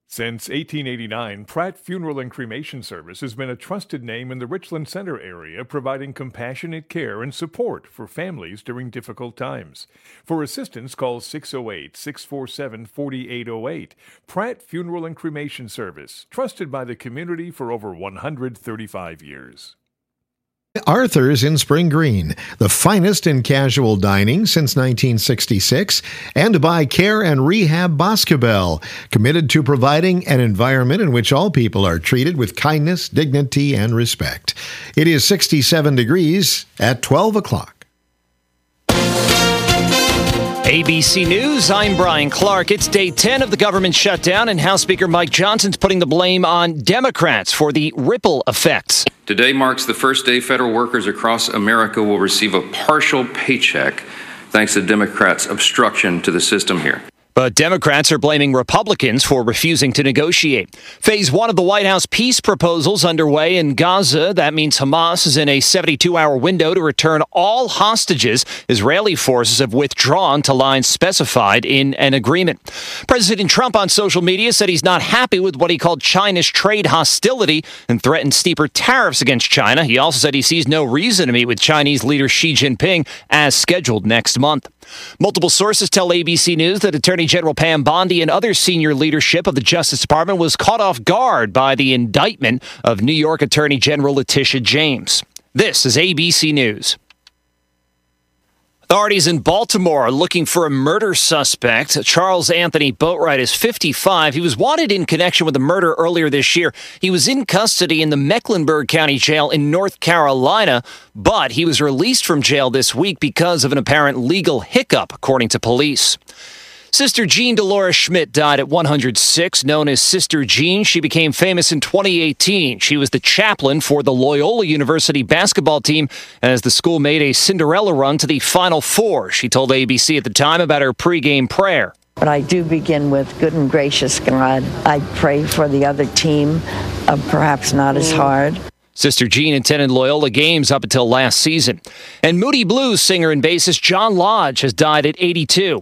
Since 1889, Pratt Funeral and Cremation Service has been a trusted name in the Richland Center area, providing compassionate care and support for families during difficult times. For assistance, call 608-647-4808. Pratt Funeral and Cremation Service, trusted by the community for over 135 years. Arthur's in Spring Green, the finest in casual dining since 1966, and by Care and Rehab Boscobel, committed to providing an environment in which all people are treated with kindness, dignity, and respect. It is 67 degrees at 12 o'clock. ABC News, I'm Brian Clark. It's day 10 of the government shutdown, and House Speaker Mike Johnson's putting the blame on Democrats for the ripple effects. Today marks the first day federal workers across America will receive a partial paycheck thanks to Democrats' obstruction to the system here. But Democrats are blaming Republicans for refusing to negotiate. Phase 1 of the White House peace proposals underway in Gaza. That means Hamas is in a 72-hour window to return all hostages. Israeli forces have withdrawn to lines specified in an agreement. President Trump on social media said he's not happy with what he called China's trade hostility and threatened steeper tariffs against China. He also said he sees no reason to meet with Chinese leader Xi Jinping as scheduled next month. Multiple sources tell ABC News that Attorney General Pam Bondi and other senior leadership of the Justice Department was caught off guard by the indictment of New York Attorney General Letitia James. This is ABC News. Authorities in Baltimore are looking for a murder suspect. Charles Anthony Boatwright is 55. He was wanted in connection with a murder earlier this year. He was in custody in the Mecklenburg County Jail in North Carolina, but he was released from jail this week because of an apparent legal hiccup, according to police. Sister Jean Dolores Schmidt died at 106, known as Sister Jean. She became famous in 2018. She was the chaplain for the Loyola University basketball team as the school made a Cinderella run to the Final Four. She told ABC at the time about her pregame prayer. But I do begin with, good and gracious God, I pray for the other team, perhaps not as hard. Sister Jean attended Loyola games up until last season. And Moody Blues singer and bassist John Lodge has died at 82.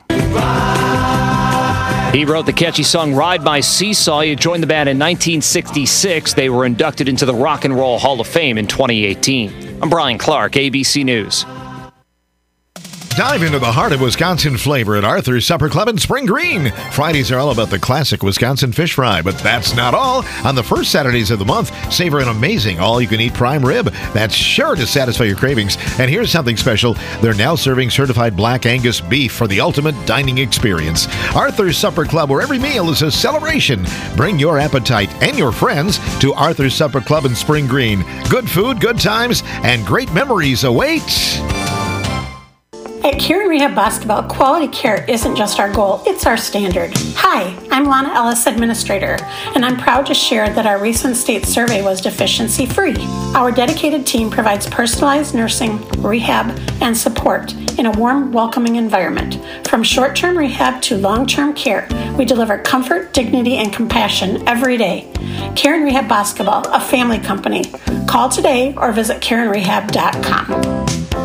He wrote the catchy song Ride My Seesaw. He joined the band in 1966. They were inducted into the Rock and Roll Hall of Fame in 2018. I'm Brian Clark, ABC News. Dive into the heart of Wisconsin flavor at Arthur's Supper Club in Spring Green. Fridays are all about the classic Wisconsin fish fry, but that's not all. On the first Saturdays of the month, savor an amazing all-you-can-eat prime rib that's sure to satisfy your cravings. And here's something special. They're now serving certified Black Angus beef for the ultimate dining experience. Arthur's Supper Club, where every meal is a celebration. Bring your appetite and your friends to Arthur's Supper Club in Spring Green. Good food, good times, and great memories await. At Care and Rehab Boscobel, quality care isn't just our goal, it's our standard. Hi, I'm Lana Ellis, Administrator, and I'm proud to share that our recent state survey was deficiency-free. Our dedicated team provides personalized nursing, rehab, and support in a warm, welcoming environment. From short-term rehab to long-term care, we deliver comfort, dignity, and compassion every day. Care and Rehab Boscobel, a family company. Call today or visit careandrehab.com.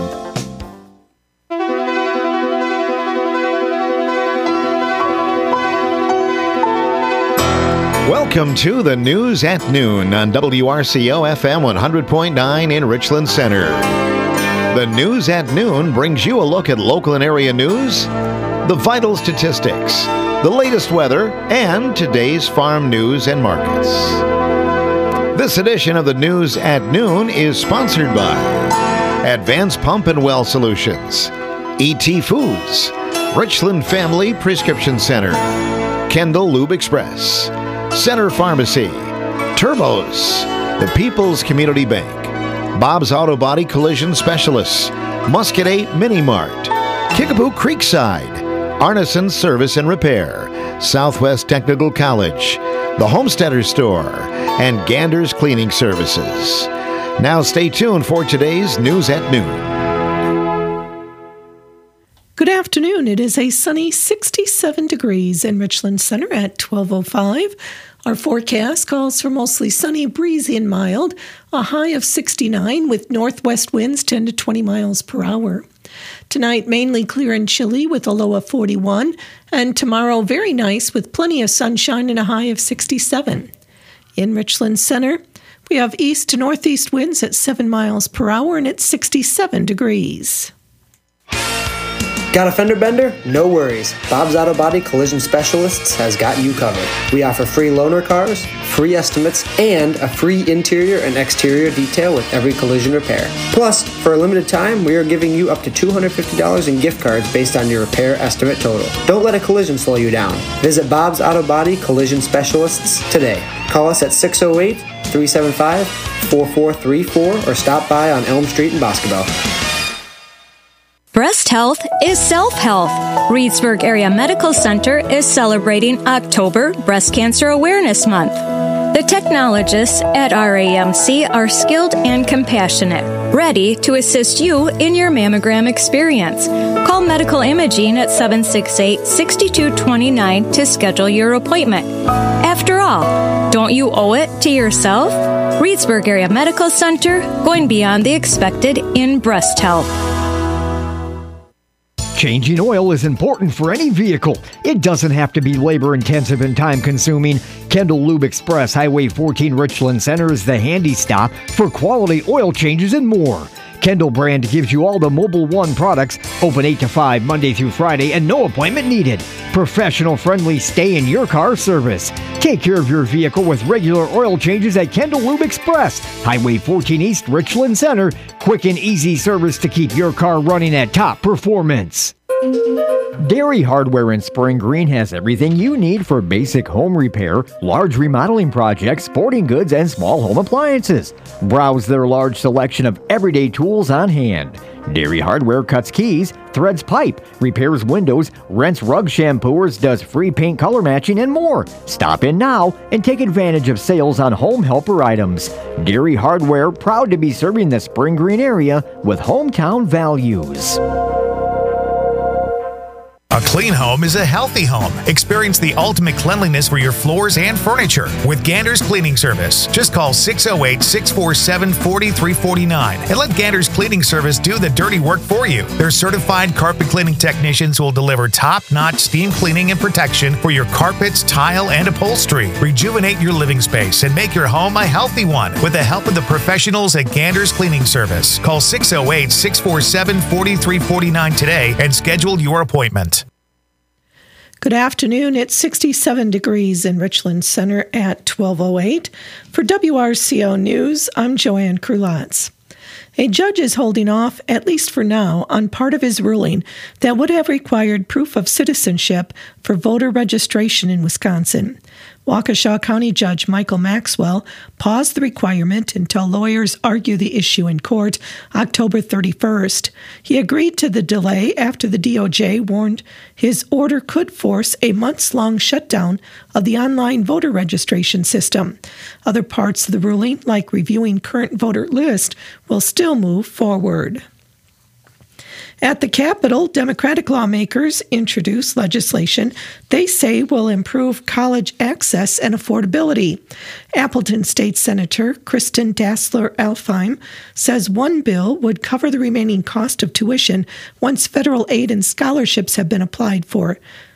Welcome to the News at Noon on WRCO FM 100.9 in Richland Center. The News at Noon brings you a look at local and area news, the vital statistics, the latest weather, and today's farm news and markets. This edition of the News at Noon is sponsored by Advanced Pump and Well Solutions, E.T. Foods, Richland Family Prescription Center, Kendall Lube Express, Center Pharmacy, Turbos, the People's Community Bank, Bob's Auto Body Collision Specialists, Muscadet Mini Mart, Kickapoo Creekside, Arneson Service and Repair, Southwest Technical College, the Homesteader Store, and Gander's Cleaning Services. Now stay tuned for today's News at Noon. Good afternoon. It is a sunny 67 degrees in Richland Center at 12:05. Our forecast calls for mostly sunny, breezy, and mild, a high of 69 with northwest winds 10 to 20 miles per hour. Tonight, mainly clear and chilly with a low of 41. And tomorrow, very nice with plenty of sunshine and a high of 67. In Richland Center, we have east to northeast winds at 7 miles per hour and it's 67 degrees. Got a fender bender? No worries. Bob's Auto Body Collision Specialists has got you covered. We offer free loaner cars, free estimates, and a free interior and exterior detail with every collision repair. Plus, for a limited time, we are giving you up to $250 in gift cards based on your repair estimate total. Don't let a collision slow you down. Visit Bob's Auto Body Collision Specialists today. Call us at 608-375-4434 or stop by on Elm Street in Boscobel. Breast health is self-health. Reedsburg Area Medical Center is celebrating October Breast Cancer Awareness Month. The technologists at RAMC are skilled and compassionate, ready to assist you in your mammogram experience. Call Medical Imaging at 768-6229 to schedule your appointment. After all, don't you owe it to yourself? Reedsburg Area Medical Center, going beyond the expected in breast health. Changing oil is important for any vehicle. It doesn't have to be labor-intensive and time-consuming. Kendall Lube Express, Highway 14 Richland Center is the handy stop for quality oil changes and more. Kendall brand gives you all the Mobil 1 products, open 8 to 5 Monday through Friday and no appointment needed. Professional-friendly stay-in-your-car service. Take care of your vehicle with regular oil changes at Kendall Lube Express, Highway 14 East Richland Center. Quick and easy service to keep your car running at top performance. Dairy Hardware in Spring Green has everything you need for basic home repair, large remodeling projects, sporting goods, and small home appliances. Browse their large selection of everyday tools on hand. Dairy Hardware cuts keys, threads pipe, repairs windows, rents rug shampooers, does free paint color matching, and more. Stop in now and take advantage of sales on home helper items. Dairy Hardware, proud to be serving the Spring Green area with hometown values. A clean home is a healthy home. Experience the ultimate cleanliness for your floors and furniture with Gander's Cleaning Service. Just call 608-647-4349 and let Gander's Cleaning Service do the dirty work for you. Their certified carpet cleaning technicians will deliver top-notch steam cleaning and protection for your carpets, tile, and upholstery. Rejuvenate your living space and make your home a healthy one with the help of the professionals at Gander's Cleaning Service. Call 608-647-4349 today and schedule your appointment. Good afternoon. It's 67 degrees in Richland Center at 12:08. For WRCO News, I'm Joanne Krulotz. A judge is holding off, at least for now, on part of his ruling that would have required proof of citizenship for voter registration in Wisconsin. Waukesha County Judge Michael Maxwell paused the requirement until lawyers argue the issue in court October 31st. He agreed to the delay after the DOJ warned his order could force a months-long shutdown of the online voter registration system. Other parts of the ruling, like reviewing current voter list, will still move forward. At the Capitol, Democratic lawmakers introduced legislation they say will improve college access and affordability. Appleton State Senator Kristen Dassler-Alfheim says one bill would cover the remaining cost of tuition once federal aid and scholarships have been applied for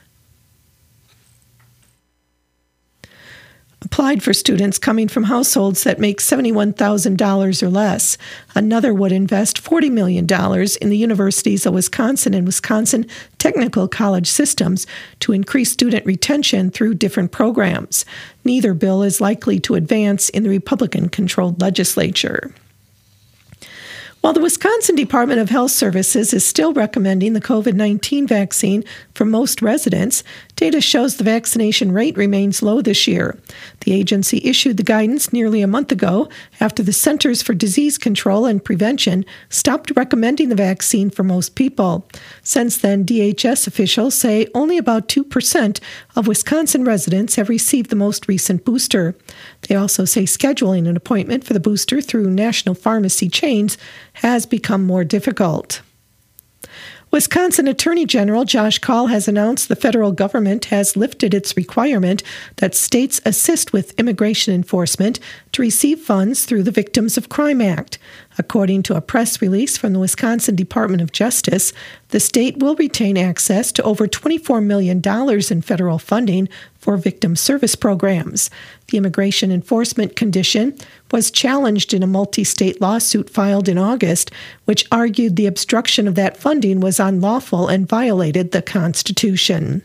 students coming from households that make $71,000 or less. Another would invest $40 million in the universities of Wisconsin and Wisconsin Technical College systems to increase student retention through different programs. Neither bill is likely to advance in the Republican-controlled legislature. While the Wisconsin Department of Health Services is still recommending the COVID-19 vaccine for most residents, data shows the vaccination rate remains low this year. The agency issued the guidance nearly a month ago after the Centers for Disease Control and Prevention stopped recommending the vaccine for most people. Since then, DHS officials say only about 2% of Wisconsin residents have received the most recent booster. They also say scheduling an appointment for the booster through national pharmacy chains has become more difficult. Wisconsin Attorney General Josh Kaul has announced the federal government has lifted its requirement that states assist with immigration enforcement to receive funds through the Victims of Crime Act. According to a press release from the Wisconsin Department of Justice, the state will retain access to over $24 million in federal funding for victim service programs. The immigration enforcement condition was challenged in a multi-state lawsuit filed in August, which argued the obstruction of that funding was unlawful and violated the Constitution.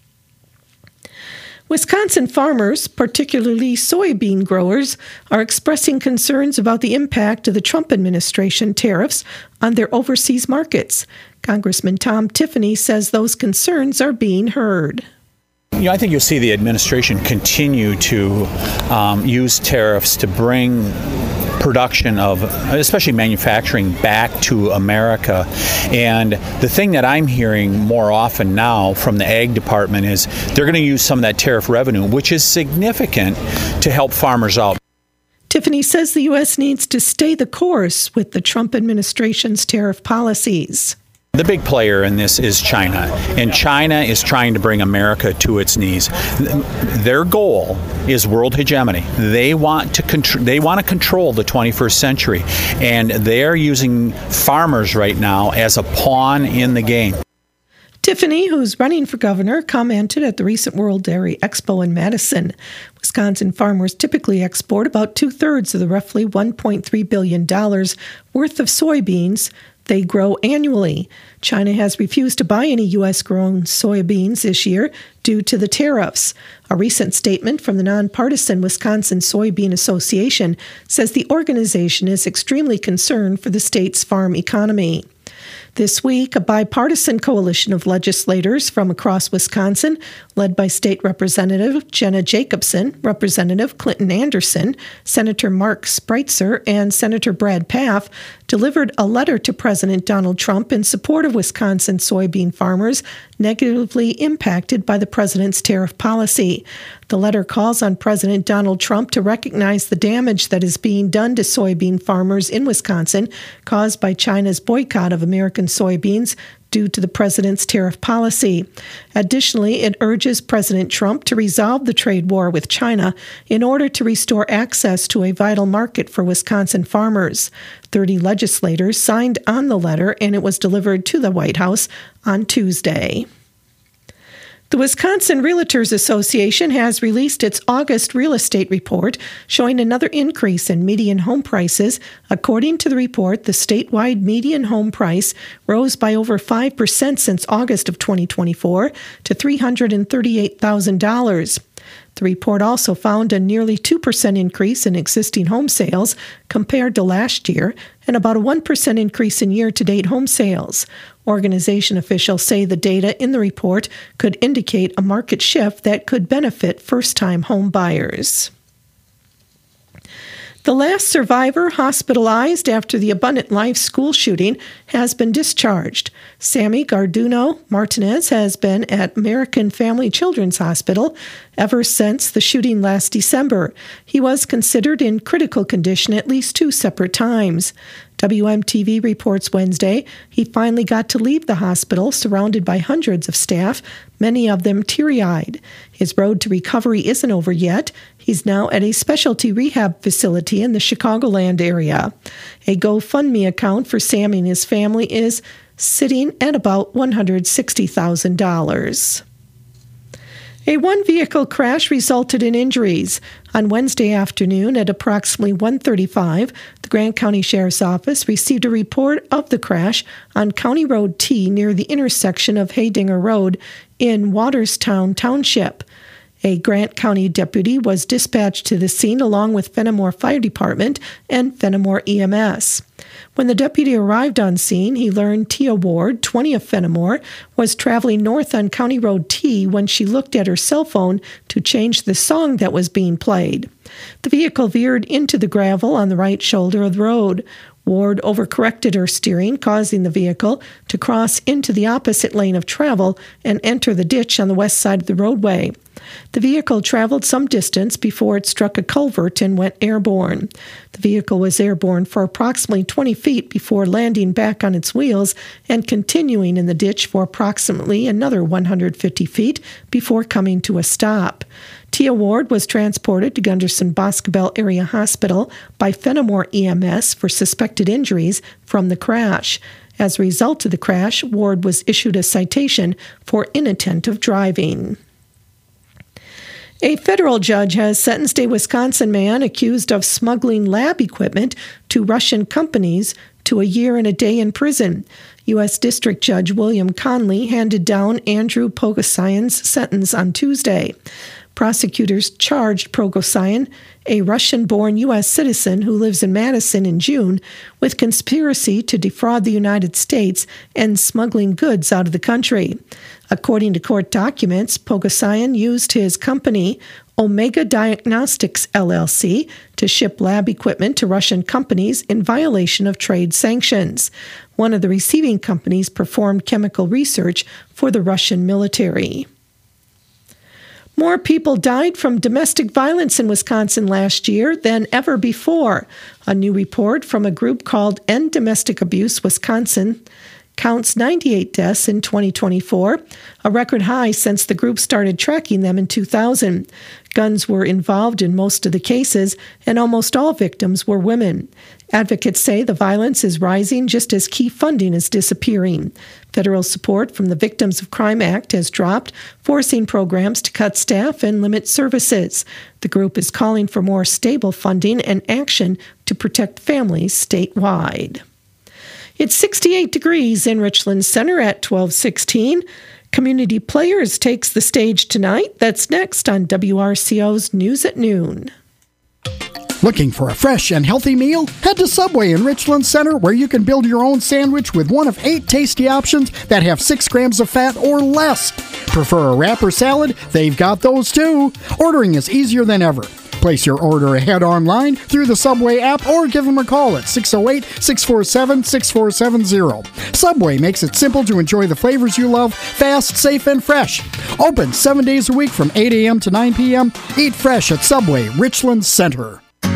Wisconsin farmers, particularly soybean growers, are expressing concerns about the impact of the Trump administration tariffs on their overseas markets. Congressman Tom Tiffany says those concerns are being heard. I think you'll see the administration continue to use tariffs to bring production of, especially manufacturing, back to America. And the thing that I'm hearing more often now from the Ag Department is they're going to use some of that tariff revenue, which is significant, to help farmers out. Tiffany says the U.S. needs to stay the course with the Trump administration's tariff policies. The big player in this is China, and China is trying to bring America to its knees. Their goal is world hegemony. They want to control the 21st century, and they're using farmers right now as a pawn in the game. Tiffany, who's running for governor, commented at the recent World Dairy Expo in Madison. Wisconsin farmers typically export about 2/3 of the roughly $1.3 billion worth of soybeans they grow annually. China has refused to buy any U.S.-grown soybeans this year due to the tariffs. A recent statement from the nonpartisan Wisconsin Soybean Association says the organization is extremely concerned for the state's farm economy. This week, a bipartisan coalition of legislators from across Wisconsin, led by State Representative Jenna Jacobson, Representative Clinton Anderson, Senator Mark Spreitzer, and Senator Brad Pfaff, delivered a letter to President Donald Trump in support of Wisconsin soybean farmers negatively impacted by the president's tariff policy. The letter calls on President Donald Trump to recognize the damage that is being done to soybean farmers in Wisconsin caused by China's boycott of American soybeans due to the president's tariff policy. Additionally, it urges President Trump to resolve the trade war with China in order to restore access to a vital market for Wisconsin farmers. 30 legislators signed on the letter, and it was delivered to the White House on Tuesday. The Wisconsin Realtors Association has released its August real estate report, showing another increase in median home prices. According to the report, the statewide median home price rose by over 5% since August of 2024 to $338,000. The report also found a nearly 2% increase in existing home sales compared to last year and about a 1% increase in year-to-date home sales. Organization officials say the data in the report could indicate a market shift that could benefit first-time home buyers. The last survivor hospitalized after the Abundant Life school shooting has been discharged. Sammy Garduno Martinez has been at American Family Children's Hospital ever since the shooting last December. He was considered in critical condition at least 2 separate times. WMTV reports Wednesday he finally got to leave the hospital surrounded by hundreds of staff, many of them teary-eyed. His road to recovery isn't over yet. He's now at a specialty rehab facility in the Chicagoland area. A GoFundMe account for Sammy and his family is sitting at about $160,000. A one-vehicle crash resulted in injuries. On Wednesday afternoon at approximately 1:35, the Grant County Sheriff's Office received a report of the crash on County Road T near the intersection of Haydinger Road in Waterstown Township. A Grant County deputy was dispatched to the scene along with Fenimore Fire Department and Fenimore EMS. When the deputy arrived on scene, he learned Tia Ward, 20 of Fenimore, was traveling north on County Road T when she looked at her cell phone to change the song that was being played. The vehicle veered into the gravel on the right shoulder of the road. Ward overcorrected her steering, causing the vehicle to cross into the opposite lane of travel and enter the ditch on the west side of the roadway. The vehicle traveled some distance before it struck a culvert and went airborne. The vehicle was airborne for approximately 20 20 feet before landing back on its wheels and continuing in the ditch for approximately another 150 feet before coming to a stop. Tia Ward was transported to Gunderson Boscobel Area Hospital by Fenimore EMS for suspected injuries from the crash. As a result of the crash, Ward was issued a citation for inattentive driving. A federal judge has sentenced a Wisconsin man accused of smuggling lab equipment to Russian companies to a year and a day in prison. U.S. District Judge William Conley handed down Andrew Pogosyan's sentence on Tuesday. Prosecutors charged Pogosyan, a Russian-born U.S. citizen who lives in Madison, in June, with conspiracy to defraud the United States and smuggling goods out of the country. According to court documents, Pogosyan used his company, Omega Diagnostics LLC, to ship lab equipment to Russian companies in violation of trade sanctions. One of the receiving companies performed chemical research for the Russian military. More people died from domestic violence in Wisconsin last year than ever before. A new report from a group called End Domestic Abuse Wisconsin counts 98 deaths in 2024, a record high since the group started tracking them in 2000. Guns were involved in most of the cases, and almost all victims were women. Advocates say the violence is rising just as key funding is disappearing. Federal support from the Victims of Crime Act has dropped, forcing programs to cut staff and limit services. The group is calling for more stable funding and action to protect families statewide. It's 68 degrees in Richland Center at 12:16. Community Players takes the stage tonight. That's next on WRCO's News at Noon. Looking for a fresh and healthy meal? Head to Subway in Richland Center, where you can build your own sandwich with one of 8 tasty options that have 6 grams of fat or less. Prefer a wrap or salad? They've got those too. Ordering is easier than ever. Place your order ahead online through the Subway app or give them a call at 608-647-6470. Subway makes it simple to enjoy the flavors you love, fast, safe, and fresh. Open 7 days a week from 8 a.m. to 9 p.m. Eat fresh at Subway, Richland Center.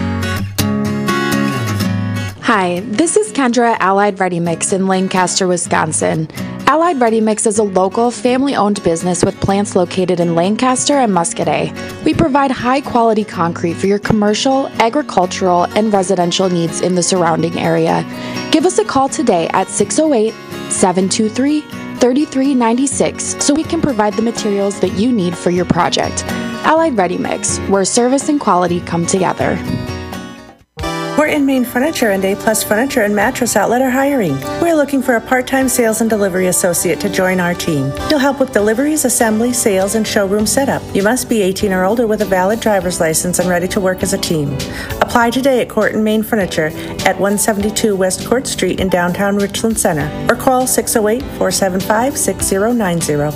Hi, this is Kendra at Allied Ready Mix in Lancaster, Wisconsin. Allied Ready Mix is a local, family-owned business with plants located in Lancaster and Muscadet. We provide high-quality concrete for your commercial, agricultural, and residential needs in the surrounding area. Give us a call today at 608-723-3396 so we can provide the materials that you need for your project. Allied Ready Mix, where service and quality come together. We're in Main Furniture, and A-Plus Furniture and Mattress Outlet are hiring. We're looking for a part-time sales and delivery associate to join our team. You'll help with deliveries, assembly, sales, and showroom setup. You must be 18 or older with a valid driver's license and ready to work as a team. Apply today at Court and Main Furniture at 172 West Court Street in downtown Richland Center, or call 608-475-6090.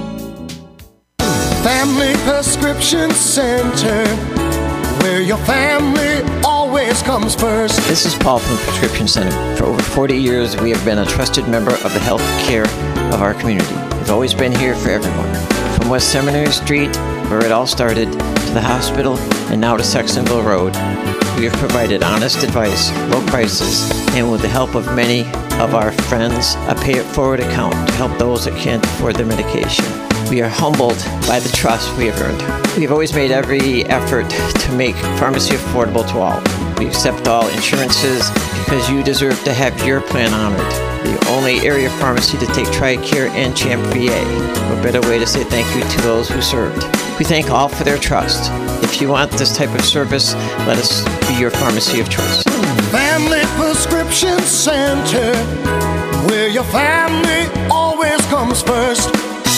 Family Prescription Center, where your family always comes first. This is Paul from the Prescription Center. For over 40 years, we have been a trusted member of the health care of our community. We've always been here for everyone. From West Seminary Street, where it all started, to the hospital, and now to Saxonville Road, we have provided honest advice, low prices, and with the help of many of our friends, a pay-it-forward account to help those that can't afford their medication. We are humbled by the trust we have earned. We have always made every effort to make pharmacy affordable to all. We accept all insurances because you deserve to have your plan honored. The only area pharmacy to take TRICARE and CHAMP VA. What better way to say thank you to those who served. We thank all for their trust. If you want this type of service, let us be your pharmacy of choice. Family Prescription Center, where your family always comes first.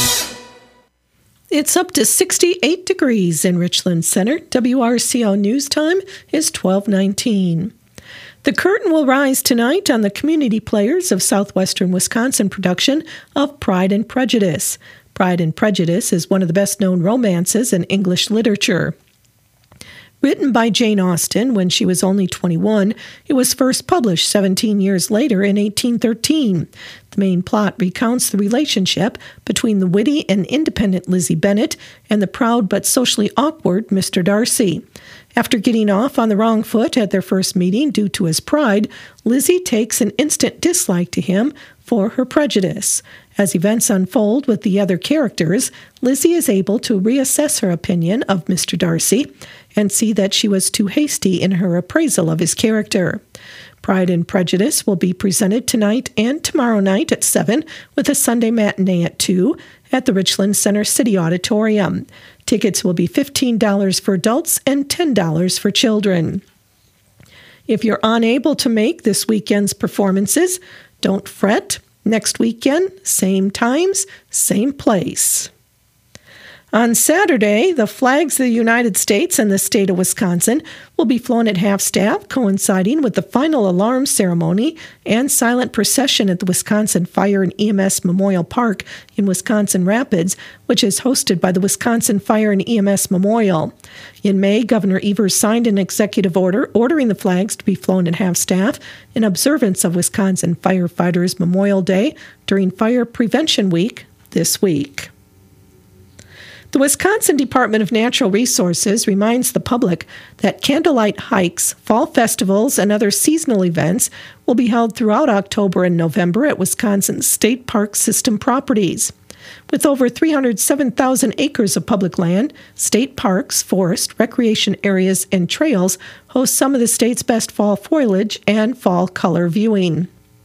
It's up to 68 degrees in Richland Center. WRCO News Time is 12:19. The curtain will rise tonight on the Community Players of Southwestern Wisconsin production of Pride and Prejudice. Pride and Prejudice is one of the best-known romances in English literature. Written by Jane Austen when she was only 21, it was first published 17 years later in 1813. The main plot recounts the relationship between the witty and independent Lizzie Bennet and the proud but socially awkward Mr. Darcy. After getting off on the wrong foot at their first meeting due to his pride, Lizzie takes an instant dislike to him for her prejudice. As events unfold with the other characters, Lizzie is able to reassess her opinion of Mr. Darcy and see that she was too hasty in her appraisal of his character. Pride and Prejudice will be presented tonight and tomorrow night at 7 with a Sunday matinee at 2 at the Richland Center City Auditorium. Tickets will be $15 for adults and $10 for children. If you're unable to make this weekend's performances, don't fret. Next weekend, same times, same place. On Saturday, the flags of the United States and the state of Wisconsin will be flown at half-staff, coinciding with the final alarm ceremony and silent procession at the Wisconsin Fire and EMS Memorial Park in Wisconsin Rapids, which is hosted by the Wisconsin Fire and EMS Memorial. In May, Governor Evers signed an executive order ordering the flags to be flown at half-staff in observance of Wisconsin Firefighters Memorial Day during Fire Prevention Week this week. The Wisconsin Department of Natural Resources reminds the public that candlelight hikes, fall festivals, and other seasonal events will be held throughout October and November at Wisconsin's state park system properties. With over 307,000 acres of public land, state parks, forest, recreation areas, and trails host some of the state's best fall foliage and fall color viewing.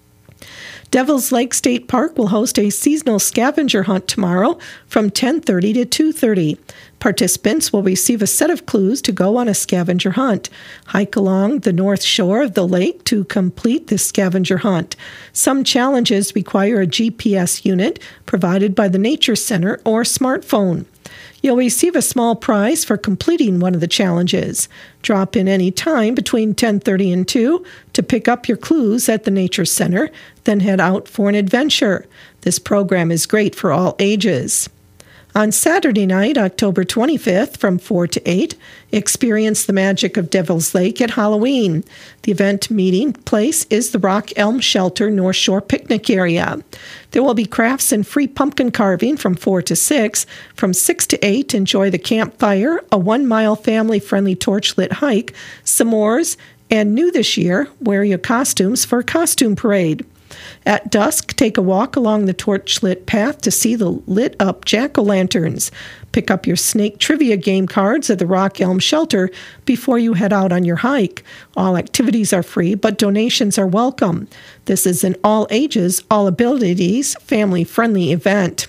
Devil's Lake State Park will host a seasonal scavenger hunt tomorrow from 10:30 to 2:30. Participants will receive a set of clues to go on a scavenger hunt. Hike along the north shore of the lake to complete this scavenger hunt. Some challenges require a GPS unit provided by the Nature Center or smartphone. You'll receive a small prize for completing one of the challenges. Drop in any time between 10:30 and 2 to pick up your clues at the Nature Center, then head out for an adventure. This program is great for all ages. On Saturday night, October 25th, from 4 to 8, experience the magic of Devil's Lake at Halloween. The event meeting place is the Rock Elm Shelter North Shore Picnic Area. There will be crafts and free pumpkin carving from 4 to 6. From 6 to 8, enjoy the campfire, a 1-mile family-friendly torchlit hike, s'mores, and new this year, wear your costumes for a costume parade. At dusk, take a walk along the torchlit path to see the lit-up jack-o'-lanterns. Pick up your snake trivia game cards at the Rock Elm Shelter before you head out on your hike. All activities are free, but donations are welcome. This is an all-ages, all-abilities, family-friendly event.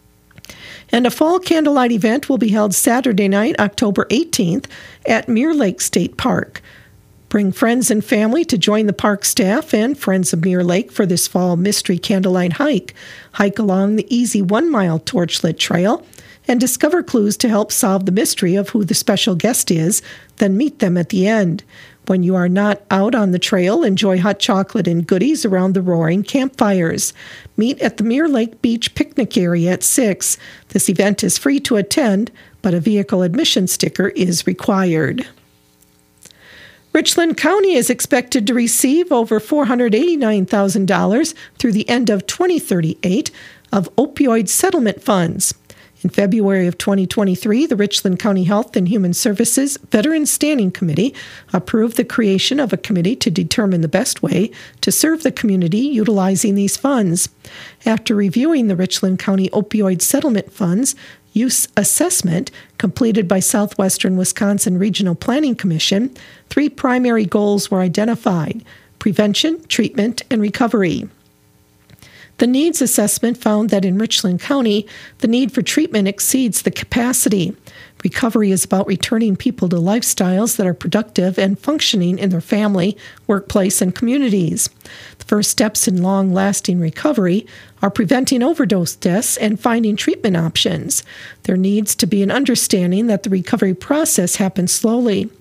And a fall candlelight event will be held Saturday night, October 18th, at Mirror Lake State Park. Bring friends and family to join the park staff and Friends of Mirror Lake for this fall mystery candlelight hike. Hike along the easy 1-mile torchlit trail and discover clues to help solve the mystery of who the special guest is, then meet them at the end. When you are not out on the trail, enjoy hot chocolate and goodies around the roaring campfires. Meet at the Mirror Lake Beach picnic area at 6. This event is free to attend, but a vehicle admission sticker is required. Richland County is expected to receive over $489,000 through the end of 2038 of opioid settlement funds. In February of 2023, the Richland County Health and Human Services Veterans Standing Committee approved the creation of a committee to determine the best way to serve the community utilizing these funds. After reviewing the Richland County Opioid Settlement Funds use assessment completed by Southwestern Wisconsin Regional Planning Commission, 3 primary goals were identified: prevention, treatment, and recovery. The needs assessment found that in Richland County, the need for treatment exceeds the capacity. Recovery is about returning people to lifestyles that are productive and functioning in their family, workplace, and communities. The first steps in long-lasting recovery are preventing overdose deaths and finding treatment options. There needs to be an understanding that the recovery process happens slowly.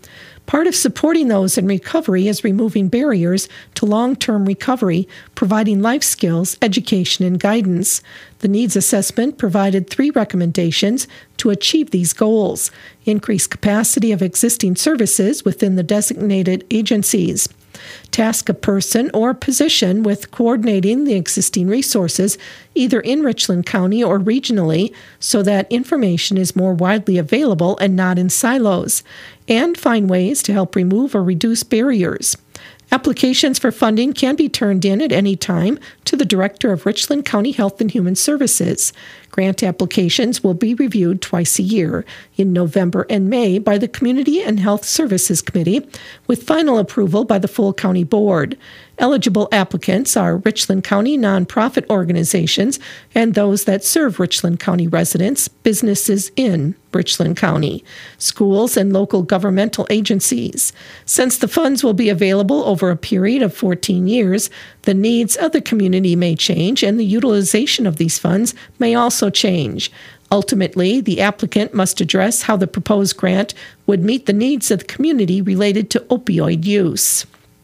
Part of supporting those in recovery is removing barriers to long-term recovery, providing life skills, education, and guidance. The needs assessment provided 3 recommendations to achieve these goals: increase capacity of existing services within the designated agencies, task a person or position with coordinating the existing resources either in Richland County or regionally so that information is more widely available and not in silos, and find ways to help remove or reduce barriers. Applications for funding can be turned in at any time to the Director of Richland County Health and Human Services. Grant applications will be reviewed twice a year, in November and May by the Community and Health Services Committee, with final approval by the full county board. Eligible applicants are Richland County nonprofit organizations and those that serve Richland County residents, businesses in Richland County, schools, and local governmental agencies. Since the funds will be available over a period of 14 years, the needs of the community may change and the utilization of these funds may also change. Ultimately, the applicant must address how the proposed grant would meet the needs of the community related to opioid use.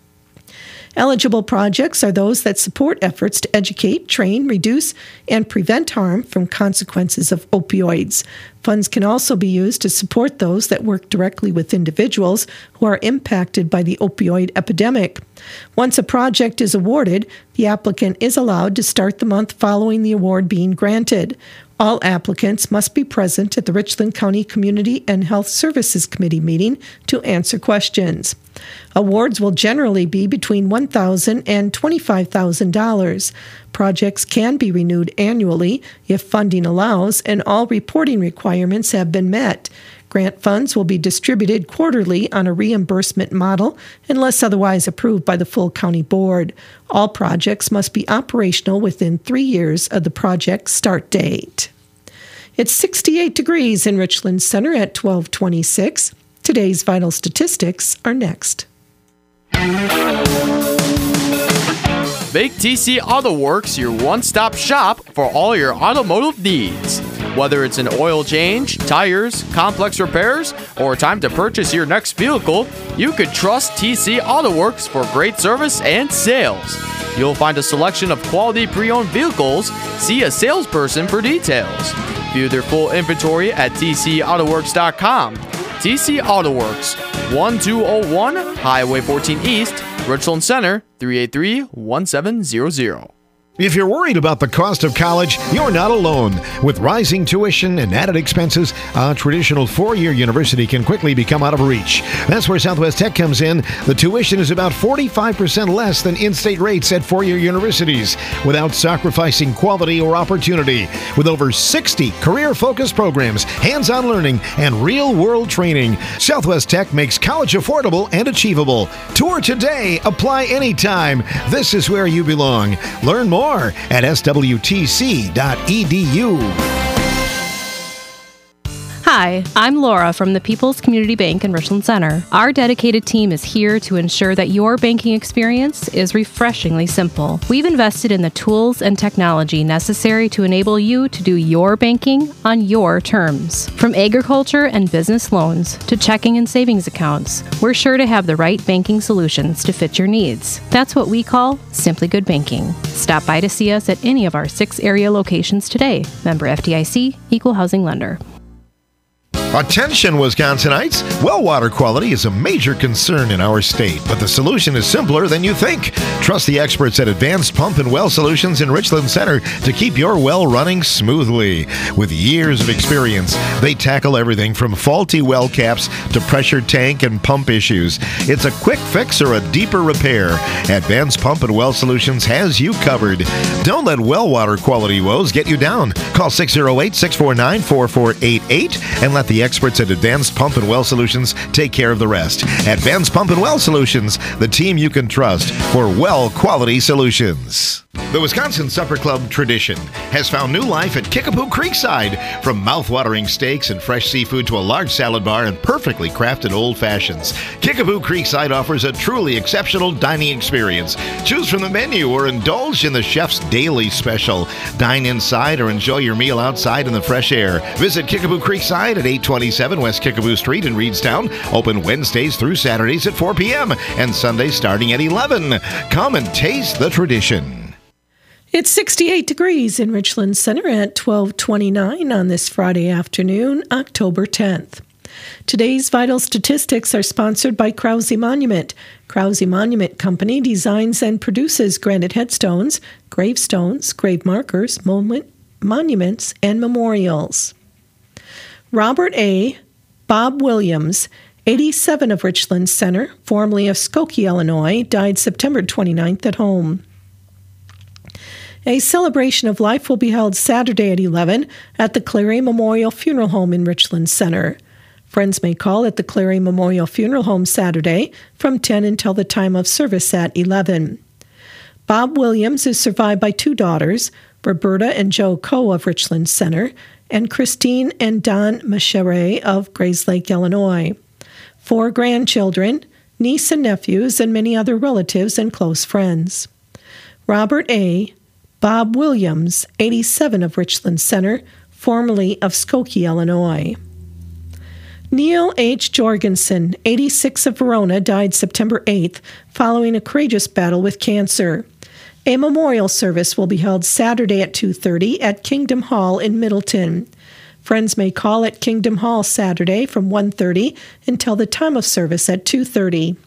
Eligible projects are those that support efforts to educate, train, reduce, and prevent harm from consequences of opioids. Funds can also be used to support those that work directly with individuals who are impacted by the opioid epidemic. Once a project is awarded, the applicant is allowed to start the month following the award being granted. All applicants must be present at the Richland County Community and Health Services Committee meeting to answer questions. Awards will generally be between $1,000 and $25,000. Projects can be renewed annually if funding allows and all reporting requirements have been met. Grant funds will be distributed quarterly on a reimbursement model unless otherwise approved by the full county board. All projects must be operational within 3 years of the project start date. It's 68 degrees in Richland Center at 12:26. Today's vital statistics are next. Make TC Auto Works your one-stop shop for all your automotive needs. Whether it's an oil change, tires, complex repairs, or time to purchase your next vehicle, you can trust TC Auto Works for great service and sales. You'll find a selection of quality pre-owned vehicles. See a salesperson for details. View their full inventory at tcautoworks.com. TC Auto Works, 1201 Highway 14 East, Richland Center, 383-1700. If you're worried about the cost of college, you're not alone. With rising tuition and added expenses, a traditional four-year university can quickly become out of reach. That's where Southwest Tech comes in. The tuition is about 45% less than in-state rates at four-year universities, without sacrificing quality or opportunity. With over 60 career-focused programs, hands-on learning, and real-world training, Southwest Tech makes college affordable and achievable. Tour today. Apply anytime. This is where you belong. Learn more at swtc.edu. Hi, I'm Laura from the People's Community Bank in Richland Center. Our dedicated team is here to ensure that your banking experience is refreshingly simple. We've invested in the tools and technology necessary to enable you to do your banking on your terms. From agriculture and business loans to checking and savings accounts, we're sure to have the right banking solutions to fit your needs. That's what we call Simply Good Banking. Stop by to see us at any of our 6 area locations today. Member FDIC, Equal Housing Lender. Attention, Wisconsinites! Well water quality is a major concern in our state, but the solution is simpler than you think. Trust the experts at Advanced Pump and Well Solutions in Richland Center to keep your well running smoothly. With years of experience, they tackle everything from faulty well caps to pressure tank and pump issues. It's a quick fix or a deeper repair. Advanced Pump and Well Solutions has you covered. Don't let well water quality woes get you down. Call 608-649-4488 and let the experts at Advanced Pump and Well Solutions take care of the rest. Advanced Pump and Well Solutions, the team you can trust for well quality solutions. The Wisconsin Supper Club tradition has found new life at Kickapoo Creekside. From mouth-watering steaks and fresh seafood to a large salad bar and perfectly crafted old fashions, Kickapoo Creekside offers a truly exceptional dining experience. Choose from the menu or indulge in the chef's daily special. Dine inside or enjoy your meal outside in the fresh air. Visit Kickapoo Creekside at 827 West Kickapoo Street in Reedstown. Open Wednesdays through Saturdays at 4 p.m. and Sundays starting at 11. Come and taste the tradition. It's 68 degrees in Richland Center at 12:29 on this Friday afternoon, October 10th. Today's vital statistics are sponsored by Krause Monument. Krause Monument Company designs and produces granite headstones, gravestones, grave markers, monuments, and memorials. Robert A. Bob Williams, 87 of Richland Center, formerly of Skokie, Illinois, died September 29th at home. A celebration of life will be held Saturday at 11 at the Clary Memorial Funeral Home in Richland Center. Friends may call at the Clary Memorial Funeral Home Saturday from 10 until the time of service at 11. Bob Williams is survived by 2 daughters, Roberta and Joe Coe of Richland Center, and Christine and Don Machere of Grayslake, Illinois. 4 grandchildren, niece and nephews, and many other relatives and close friends. Robert A. Bob Williams, 87 of Richland Center, formerly of Skokie, Illinois. Neil H. Jorgensen, 86 of Verona, died September 8th following a courageous battle with cancer. A memorial service will be held Saturday at 2:30 at Kingdom Hall in Middleton. Friends may call at Kingdom Hall Saturday from 1:30 until the time of service at 2:30.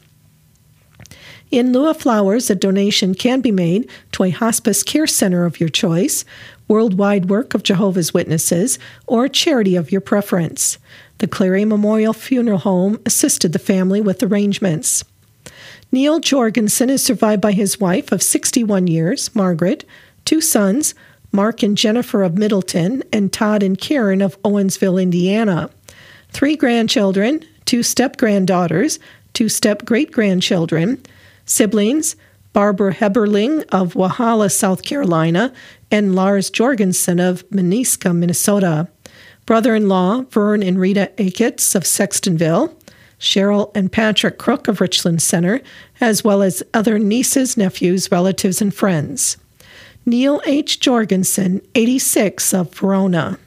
In lieu of flowers, a donation can be made to a hospice care center of your choice, Worldwide Work of Jehovah's Witnesses, or a charity of your preference. The Clary Memorial Funeral Home assisted the family with arrangements. Neil Jorgensen is survived by his wife of 61 years, Margaret, 2 sons, Mark and Jennifer of Middleton, and Todd and Karen of Owensville, Indiana. 3 grandchildren, 2 step-granddaughters, 2 step-great-grandchildren, siblings, Barbara Heberling of Walhalla, South Carolina, and Lars Jorgensen of Miniska, Minnesota. Brother-in-law, Vern and Rita Akitz of Sextonville, Cheryl and Patrick Crook of Richland Center, as well as other nieces, nephews, relatives, and friends. Neil H. Jorgensen, 86 of Verona.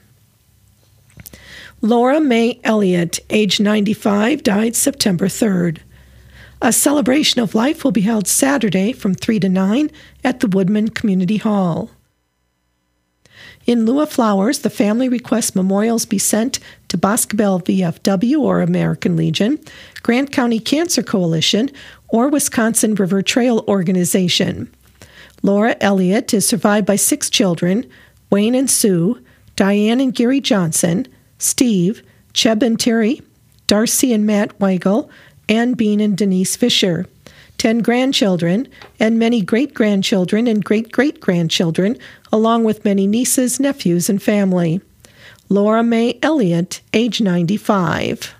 Laura May Elliott, age 95, died September 3rd. A celebration of life will be held Saturday from 3 to 9 at the Woodman Community Hall. In lieu of flowers, the family requests memorials be sent to Boscobel VFW or American Legion, Grant County Cancer Coalition, or Wisconsin River Trail Organization. Laura Elliott is survived by 6 children, Wayne and Sue, Diane and Gary Johnson, Steve, Cheb and Terry, Darcy and Matt Weigel, Ann Bean and Denise Fisher, 10 grandchildren, and many great-grandchildren and great-great-grandchildren, along with many nieces, nephews, and family. Laura May Elliott, age 95.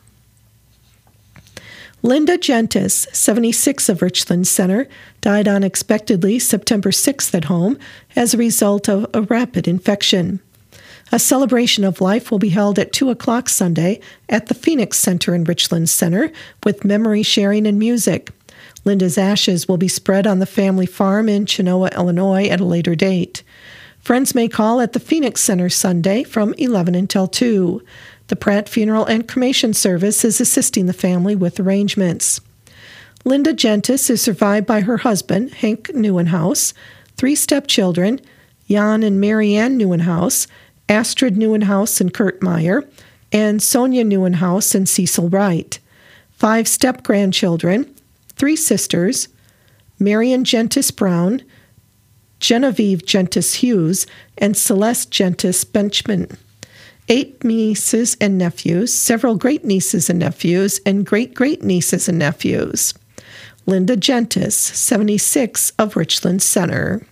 Linda Gentis, 76 of Richland Center, died unexpectedly September 6th at home as a result of a rapid infection. A celebration of life will be held at 2 o'clock Sunday at the Phoenix Center in Richland Center with memory sharing and music. Linda's ashes will be spread on the family farm in Chenoa, Illinois at a later date. Friends may call at the Phoenix Center Sunday from 11 until 2. The Pratt Funeral and Cremation Service is assisting the family with arrangements. Linda Gentis is survived by her husband, Hank Neuenhaus, 3 stepchildren, Jan and Marianne Neuenhaus, Astrid Neuenhaus and Kurt Meyer, and Sonia Neuenhaus and Cecil Wright. 5 step-grandchildren, 3 sisters, Marion Gentis Brown, Genevieve Gentis Hughes, and Celeste Gentis Benchman. 8 nieces and nephews, several great-nieces and nephews, and great-great-nieces and nephews. Linda Gentis, 76 of Richland Center.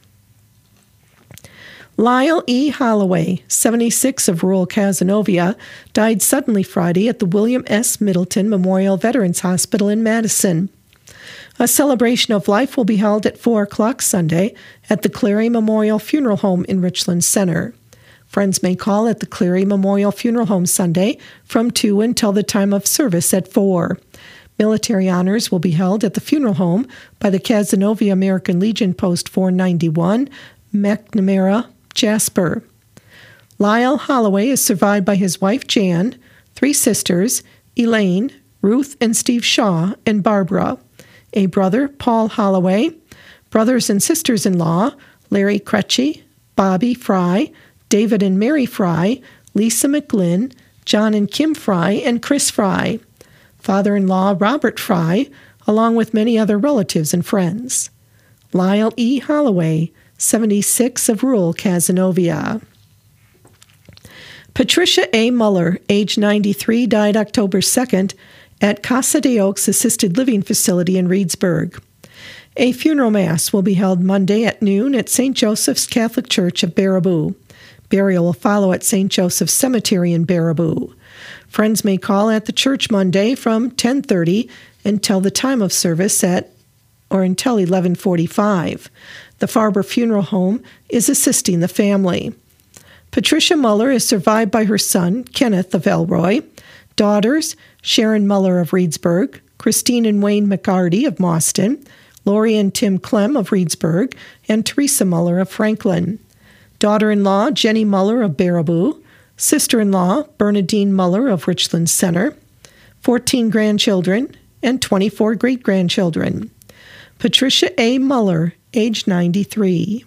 Lyle E. Holloway, 76 of rural Cazenovia, died suddenly Friday at the William S. Middleton Memorial Veterans Hospital in Madison. A celebration of life will be held at 4 o'clock Sunday at the Cleary Memorial Funeral Home in Richland Center. Friends may call at the Cleary Memorial Funeral Home Sunday from 2 until the time of service at 4. Military honors will be held at the funeral home by the Cazenovia American Legion Post 491, McNamara, Jasper. Lyle Holloway is survived by his wife Jan, 3 sisters, Elaine, Ruth and Steve Shaw, and Barbara. A brother, Paul Holloway. Brothers and sisters-in-law, Larry Cretchy, Bobby Fry, David and Mary Fry, Lisa McGlynn, John and Kim Fry, and Chris Fry. Father-in-law, Robert Fry, along with many other relatives and friends. Lyle E. Holloway, 76, of rural Cazenovia. Patricia A. Muller, age 93, died October 2nd at Casa de Oaks Assisted Living Facility in Reedsburg. A funeral mass will be held Monday at noon at St. Joseph's Catholic Church of Baraboo. Burial will follow at St. Joseph's Cemetery in Baraboo. Friends may call at the church Monday from 10:30 until the time of service until 11:45. The Farber Funeral Home is assisting the family. Patricia Muller is survived by her son, Kenneth of Elroy, daughters, Sharon Muller of Reedsburg, Christine and Wayne McCarty of Mauston, Lori and Tim Clem of Reedsburg, and Teresa Muller of Franklin. Daughter-in-law, Jenny Muller of Baraboo, sister-in-law, Bernadine Muller of Richland Center, 14 grandchildren, and 24 great-grandchildren. Patricia A. Muller, age 93.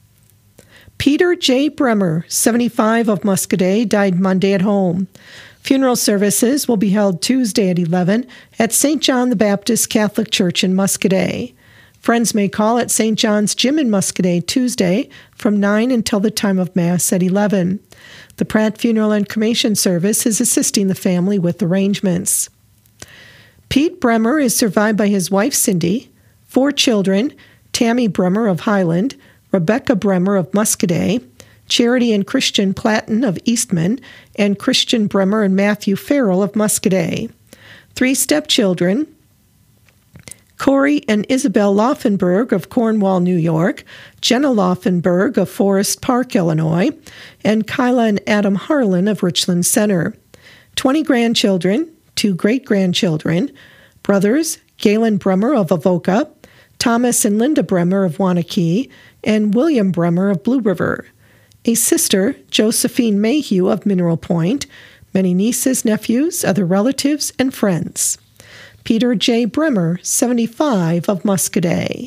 Peter J. Bremer, 75, of Muscadet, died Monday at home. Funeral services will be held Tuesday at 11 at St. John the Baptist Catholic Church in Muscadet. Friends may call at St. John's Gym in Muscadet Tuesday from 9 until the time of Mass at 11. The Pratt Funeral and Cremation Service is assisting the family with arrangements. Pete Bremer is survived by his wife Cindy, 4 children, Tammy Bremer of Highland, Rebecca Bremer of Muscadet, Charity and Christian Platten of Eastman, and Christian Bremer and Matthew Farrell of Muscadet. 3 stepchildren, Corey and Isabel Laufenberg of Cornwall, New York, Jenna Laufenberg of Forest Park, Illinois, and Kyla and Adam Harlan of Richland Center. 20 grandchildren, 2 great-grandchildren, brothers, Galen Bremer of Avoca, Thomas and Linda Bremer of Wanakee, and William Bremer of Blue River. A sister, Josephine Mayhew of Mineral Point, many nieces, nephews, other relatives, and friends. Peter J. Bremer, 75, of Muscadet.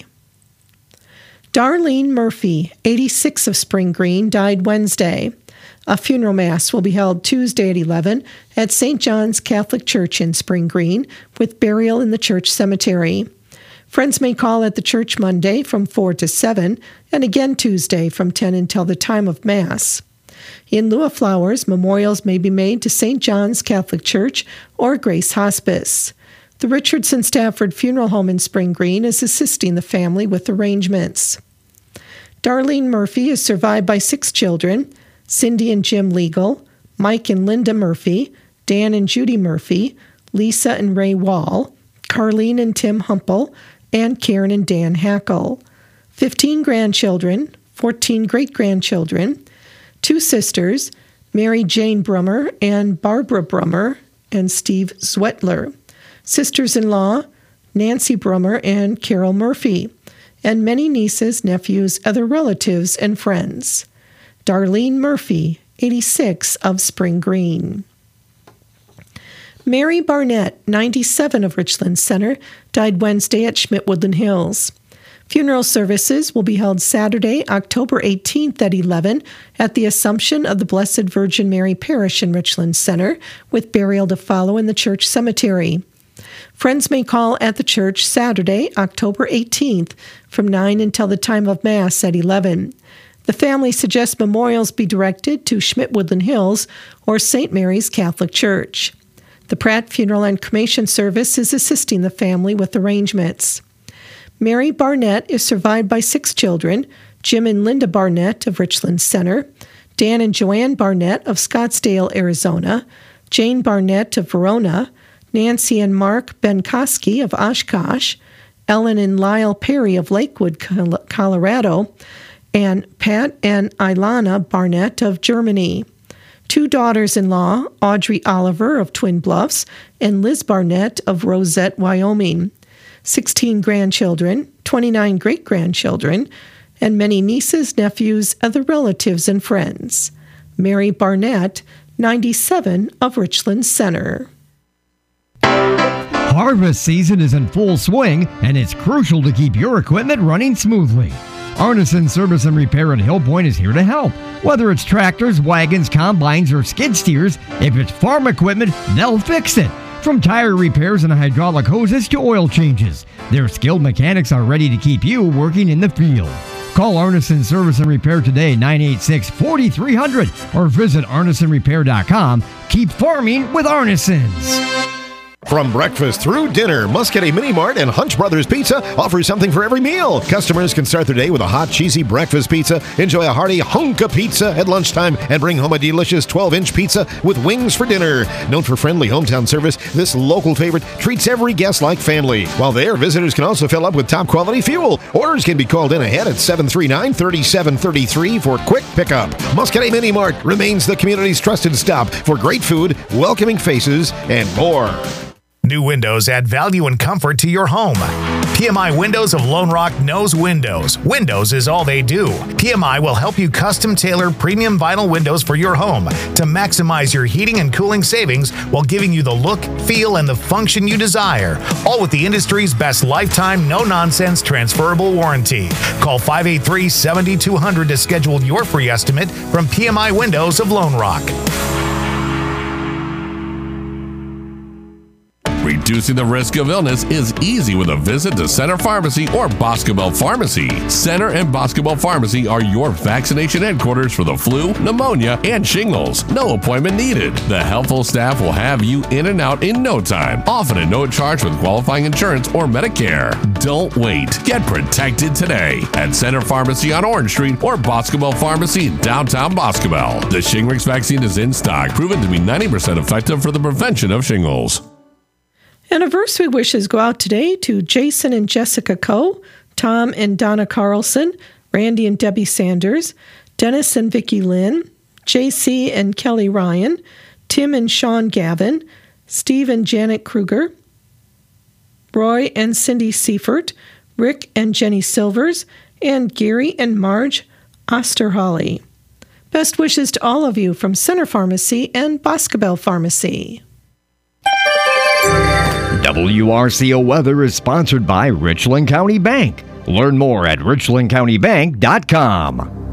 Darlene Murphy, 86, of Spring Green, died Wednesday. A funeral mass will be held Tuesday at 11 at St. John's Catholic Church in Spring Green, with burial in the church cemetery. Friends may call at the church Monday from 4 to 7, and again Tuesday from 10 until the time of Mass. In lieu of flowers, memorials may be made to St. John's Catholic Church or Grace Hospice. The Richardson Stafford Funeral Home in Spring Green is assisting the family with arrangements. Darlene Murphy is survived by 6 children, Cindy and Jim Legal, Mike and Linda Murphy, Dan and Judy Murphy, Lisa and Ray Wall, Carlene and Tim Humple, and Karen and Dan Hackle. 15 grandchildren, 14 great-grandchildren, 2 sisters, Mary Jane Brummer and Barbara Brummer, and Steve Zwetler. Sisters-in-law, Nancy Brummer and Carol Murphy, and many nieces, nephews, other relatives, and friends. Darlene Murphy, 86, of Spring Green. Mary Barnett, 97, of Richland Center, died Wednesday at Schmidt-Woodland Hills. Funeral services will be held Saturday, October 18th at 11 at the Assumption of the Blessed Virgin Mary Parish in Richland Center, with burial to follow in the church cemetery. Friends may call at the church Saturday, October 18th, from 9 until the time of Mass at 11. The family suggests memorials be directed to Schmidt-Woodland Hills or St. Mary's Catholic Church. The Pratt Funeral and Cremation Service is assisting the family with arrangements. Mary Barnett is survived by 6 children, Jim and Linda Barnett of Richland Center, Dan and Joanne Barnett of Scottsdale, Arizona, Jane Barnett of Verona, Nancy and Mark Benkoski of Oshkosh, Ellen and Lyle Perry of Lakewood, Colorado, and Pat and Ilana Barnett of Germany. 2 daughters-in-law, Audrey Oliver of Twin Bluffs and Liz Barnett of Rosette, Wyoming. 16 grandchildren, 29 great-grandchildren, and many nieces, nephews, other relatives, and friends. Mary Barnett, 97, of Richland Center. Harvest season is in full swing, and it's crucial to keep your equipment running smoothly. Arneson Service and Repair in Hill Point is here to help. Whether it's tractors, wagons, combines, or skid steers, if it's farm equipment, they'll fix it. From tire repairs and hydraulic hoses to oil changes, their skilled mechanics are ready to keep you working in the field. Call Arneson Service and Repair today, 986-4300, or visit arnesonrepair.com. Keep farming with Arnesons. From breakfast through dinner, Muscatee Mini Mart and Hunch Brothers Pizza offers something for every meal. Customers can start their day with a hot, cheesy breakfast pizza, enjoy a hearty hunk of pizza at lunchtime, and bring home a delicious 12-inch pizza with wings for dinner. Known for friendly hometown service, this local favorite treats every guest like family. While there, visitors can also fill up with top-quality fuel. Orders can be called in ahead at 739-3733 for quick pickup. Muscatee Mini Mart remains the community's trusted stop for great food, welcoming faces, and more. New windows add value and comfort to your home. PMI Windows of Lone Rock knows windows. Windows is all they do. PMI will help you custom tailor premium vinyl windows for your home to maximize your heating and cooling savings while giving you the look, feel, and the function you desire. All with the industry's best lifetime, no-nonsense transferable warranty. Call 583-7200 to schedule your free estimate from PMI Windows of Lone Rock. Reducing the risk of illness is easy with a visit to Center Pharmacy or Boscobel Pharmacy. Center and Boscobel Pharmacy are your vaccination headquarters for the flu, pneumonia, and shingles. No appointment needed. The helpful staff will have you in and out in no time, often at no charge with qualifying insurance or Medicare. Don't wait. Get protected today at Center Pharmacy on Orange Street or Boscobel Pharmacy in downtown Boscobel. The Shingrix vaccine is in stock, proven to be 90% effective for the prevention of shingles. Anniversary wishes go out today to Jason and Jessica Coe, Tom and Donna Carlson, Randy and Debbie Sanders, Dennis and Vicki Lynn, JC and Kelly Ryan, Tim and Sean Gavin, Steve and Janet Kruger, Roy and Cindy Seifert, Rick and Jenny Silvers, and Gary and Marge Osterholly. Best wishes to all of you from Center Pharmacy and Boscobel Pharmacy. WRCO Weather is sponsored by Richland County Bank. Learn more at richlandcountybank.com.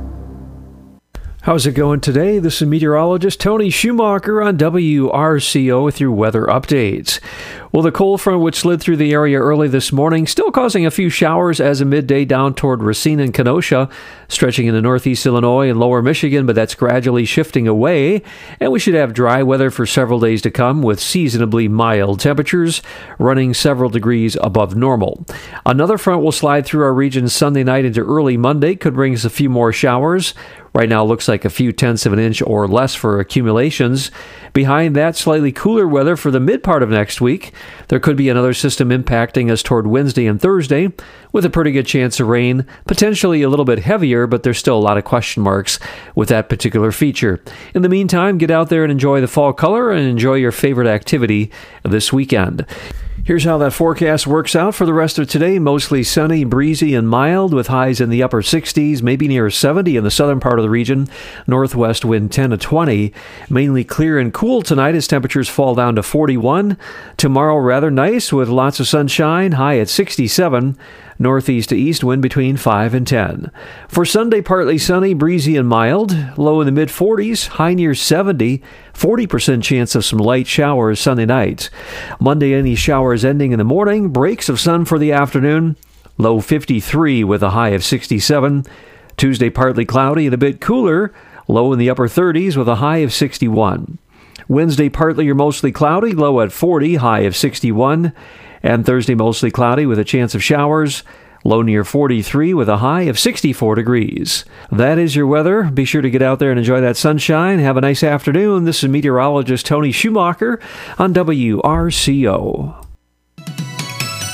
How's it going today? This is meteorologist Tony Schumacher on WRCO with your weather updates. Well, the cold front which slid through the area early this morning still causing a few showers as of midday down toward Racine and Kenosha, stretching into northeast Illinois and lower Michigan, but that's gradually shifting away, and we should have dry weather for several days to come with seasonably mild temperatures running several degrees above normal. Another front will slide through our region Sunday night into early Monday, could bring us a few more showers. Right now, it looks like a few tenths of an inch or less for accumulations. Behind that, slightly cooler weather for the mid part of next week. There could be another system impacting us toward Wednesday and Thursday, with a pretty good chance of rain, potentially a little bit heavier, but there's still a lot of question marks with that particular feature. In the meantime, get out there and enjoy the fall color and enjoy your favorite activity this weekend. Here's how that forecast works out for the rest of today. Mostly sunny, breezy, and mild with highs in the upper 60s, maybe near 70 in the southern part of the region. Northwest wind 10 to 20. Mainly clear and cool tonight as temperatures fall down to 41. Tomorrow rather nice with lots of sunshine, high at 67. Northeast to east wind between 5 and 10. For Sunday, partly sunny, breezy, and mild. Low in the mid-40s, high near 70. 40% chance of some light showers Sunday night. Monday, any showers ending in the morning. Breaks of sun for the afternoon. Low 53 with a high of 67. Tuesday, partly cloudy and a bit cooler. Low in the upper 30s with a high of 61. Wednesday, partly or mostly cloudy. Low at 40, high of 61. And Thursday, mostly cloudy with a chance of showers. Low near 43 with a high of 64 degrees. That is your weather. Be sure to get out there and enjoy that sunshine. Have a nice afternoon. This is meteorologist Tony Schumacher on WRCO.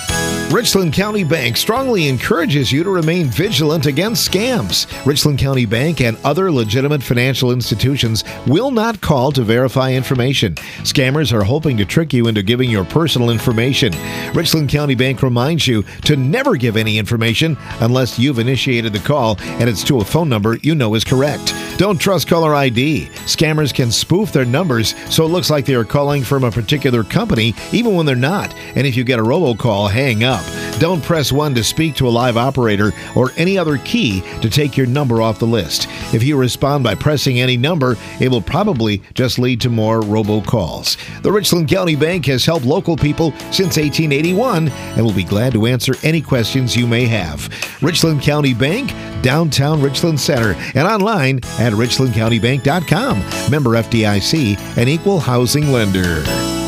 Richland County Bank strongly encourages you to remain vigilant against scams. Richland County Bank and other legitimate financial institutions will not call to verify information. Scammers are hoping to trick you into giving your personal information. Richland County Bank reminds you to never give any information unless you've initiated the call and it's to a phone number you know is correct. Don't trust caller ID. Scammers can spoof their numbers so it looks like they are calling from a particular company even when they're not. And if you get a robocall, hang up. Don't press 1 to speak to a live operator or any other key to take your number off the list. If you respond by pressing any number, it will probably just lead to more robocalls. The Richland County Bank has helped local people since 1881 and will be glad to answer any questions you may have. Richland County Bank, downtown Richland Center, and online at richlandcountybank.com. Member FDIC, an equal housing lender.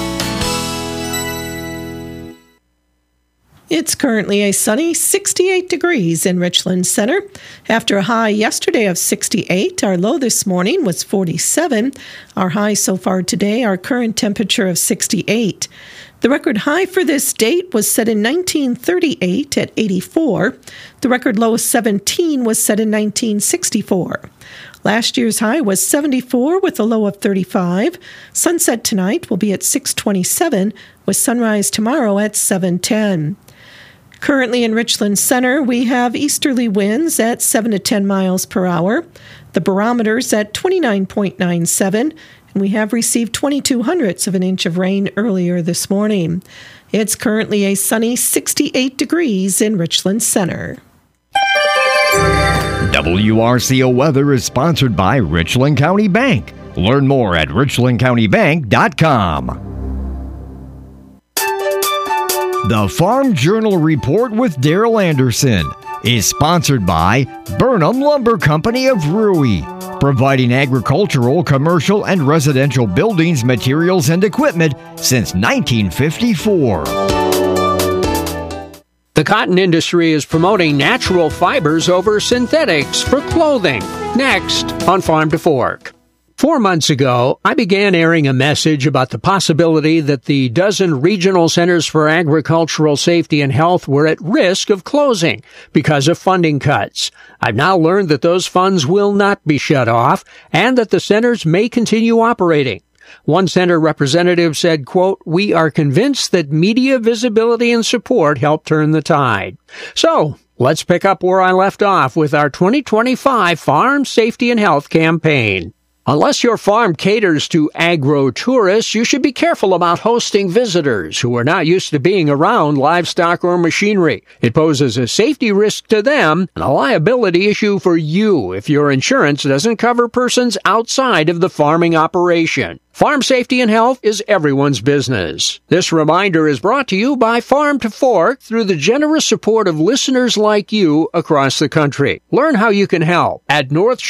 It's currently a sunny 68 degrees in Richland Center. After a high yesterday of 68, our low this morning was 47. Our high so far today, our current temperature of 68. The record high for this date was set in 1938 at 84. The record low of 17 was set in 1964. Last year's high was 74 with a low of 35. Sunset tonight will be at 6:27 with sunrise tomorrow at 7:10. Currently in Richland Center, we have easterly winds at 7 to 10 miles per hour. The barometer's at 29.97, and we have received 0.22 of an inch of rain earlier this morning. It's currently a sunny 68 degrees in Richland Center. WRCO Weather is sponsored by Richland County Bank. Learn more at richlandcountybank.com. The Farm Journal Report with Daryl Anderson is sponsored by Burnham Lumber Company of Rui, providing agricultural, commercial, and residential buildings, materials, and equipment since 1954. The cotton industry is promoting natural fibers over synthetics for clothing. Next on Farm to Fork. 4 months ago, I began airing a message about the possibility that the dozen regional centers for agricultural safety and health were at risk of closing because of funding cuts. I've now learned that those funds will not be shut off and that the centers may continue operating. One center representative said, quote, "We are convinced that media visibility and support help turn the tide." So, let's pick up where I left off with our 2025 Farm Safety and Health campaign. Unless your farm caters to agro-tourists, you should be careful about hosting visitors who are not used to being around livestock or machinery. It poses a safety risk to them and a liability issue for you if your insurance doesn't cover persons outside of the farming operation. Farm safety and health is everyone's business. This reminder is brought to you by Farm to Fork through the generous support of listeners like you across the country. Learn how you can help at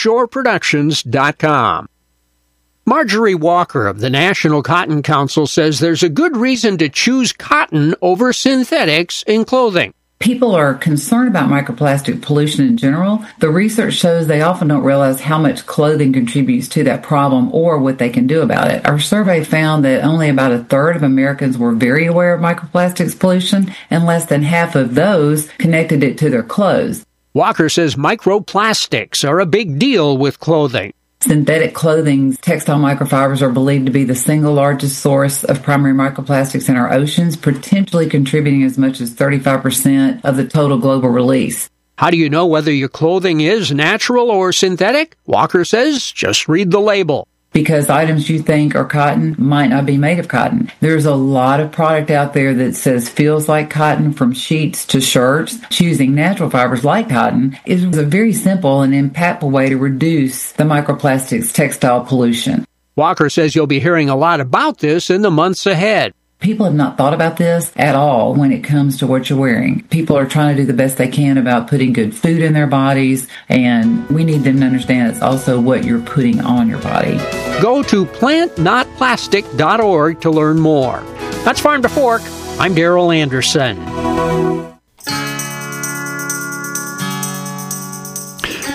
NorthshoreProductions.com. Marjorie Walker of the National Cotton Council says there's a good reason to choose cotton over synthetics in clothing. People are concerned about microplastic pollution in general. The research shows they often don't realize how much clothing contributes to that problem or what they can do about it. Our survey found that only about a third of Americans were very aware of microplastics pollution, and less than half of those connected it to their clothes. Walker says microplastics are a big deal with clothing. Synthetic clothing's textile microfibers are believed to be the single largest source of primary microplastics in our oceans, potentially contributing as much as 35% of the total global release. How do you know whether your clothing is natural or synthetic? Walker says just read the label. Because items you think are cotton might not be made of cotton. There's a lot of product out there that says feels like cotton, from sheets to shirts. Choosing natural fibers like cotton is a very simple and impactful way to reduce the microplastics textile pollution. Walker says you'll be hearing a lot about this in the months ahead. People have not thought about this at all when it comes to what you're wearing. People are trying to do the best they can about putting good food in their bodies, and we need them to understand it's also what you're putting on your body. Go to plantnotplastic.org to learn more. That's Farm to Fork. I'm Daryl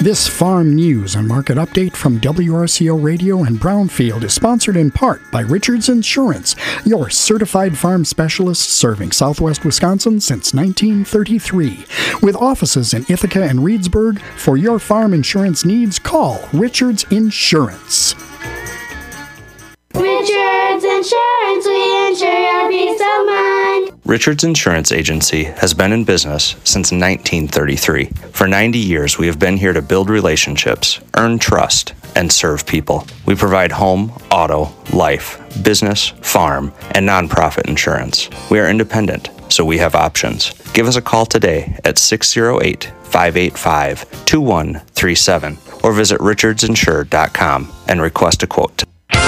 This farm news and market update from WRCO Radio and Brownfield is sponsored in part by Richards Insurance, your certified farm specialist serving Southwest Wisconsin since 1933. With offices in Ithaca and Reedsburg, for your farm insurance needs, call Richards Insurance. Richards Insurance, we insure your peace of mind. Richards Insurance Agency has been in business since 1933. For 90 years, we have been here to build relationships, earn trust, and serve people. We provide home, auto, life, business, farm, and nonprofit insurance. We are independent, so we have options. Give us a call today at 608-585-2137 or visit richardsinsure.com and request a quote.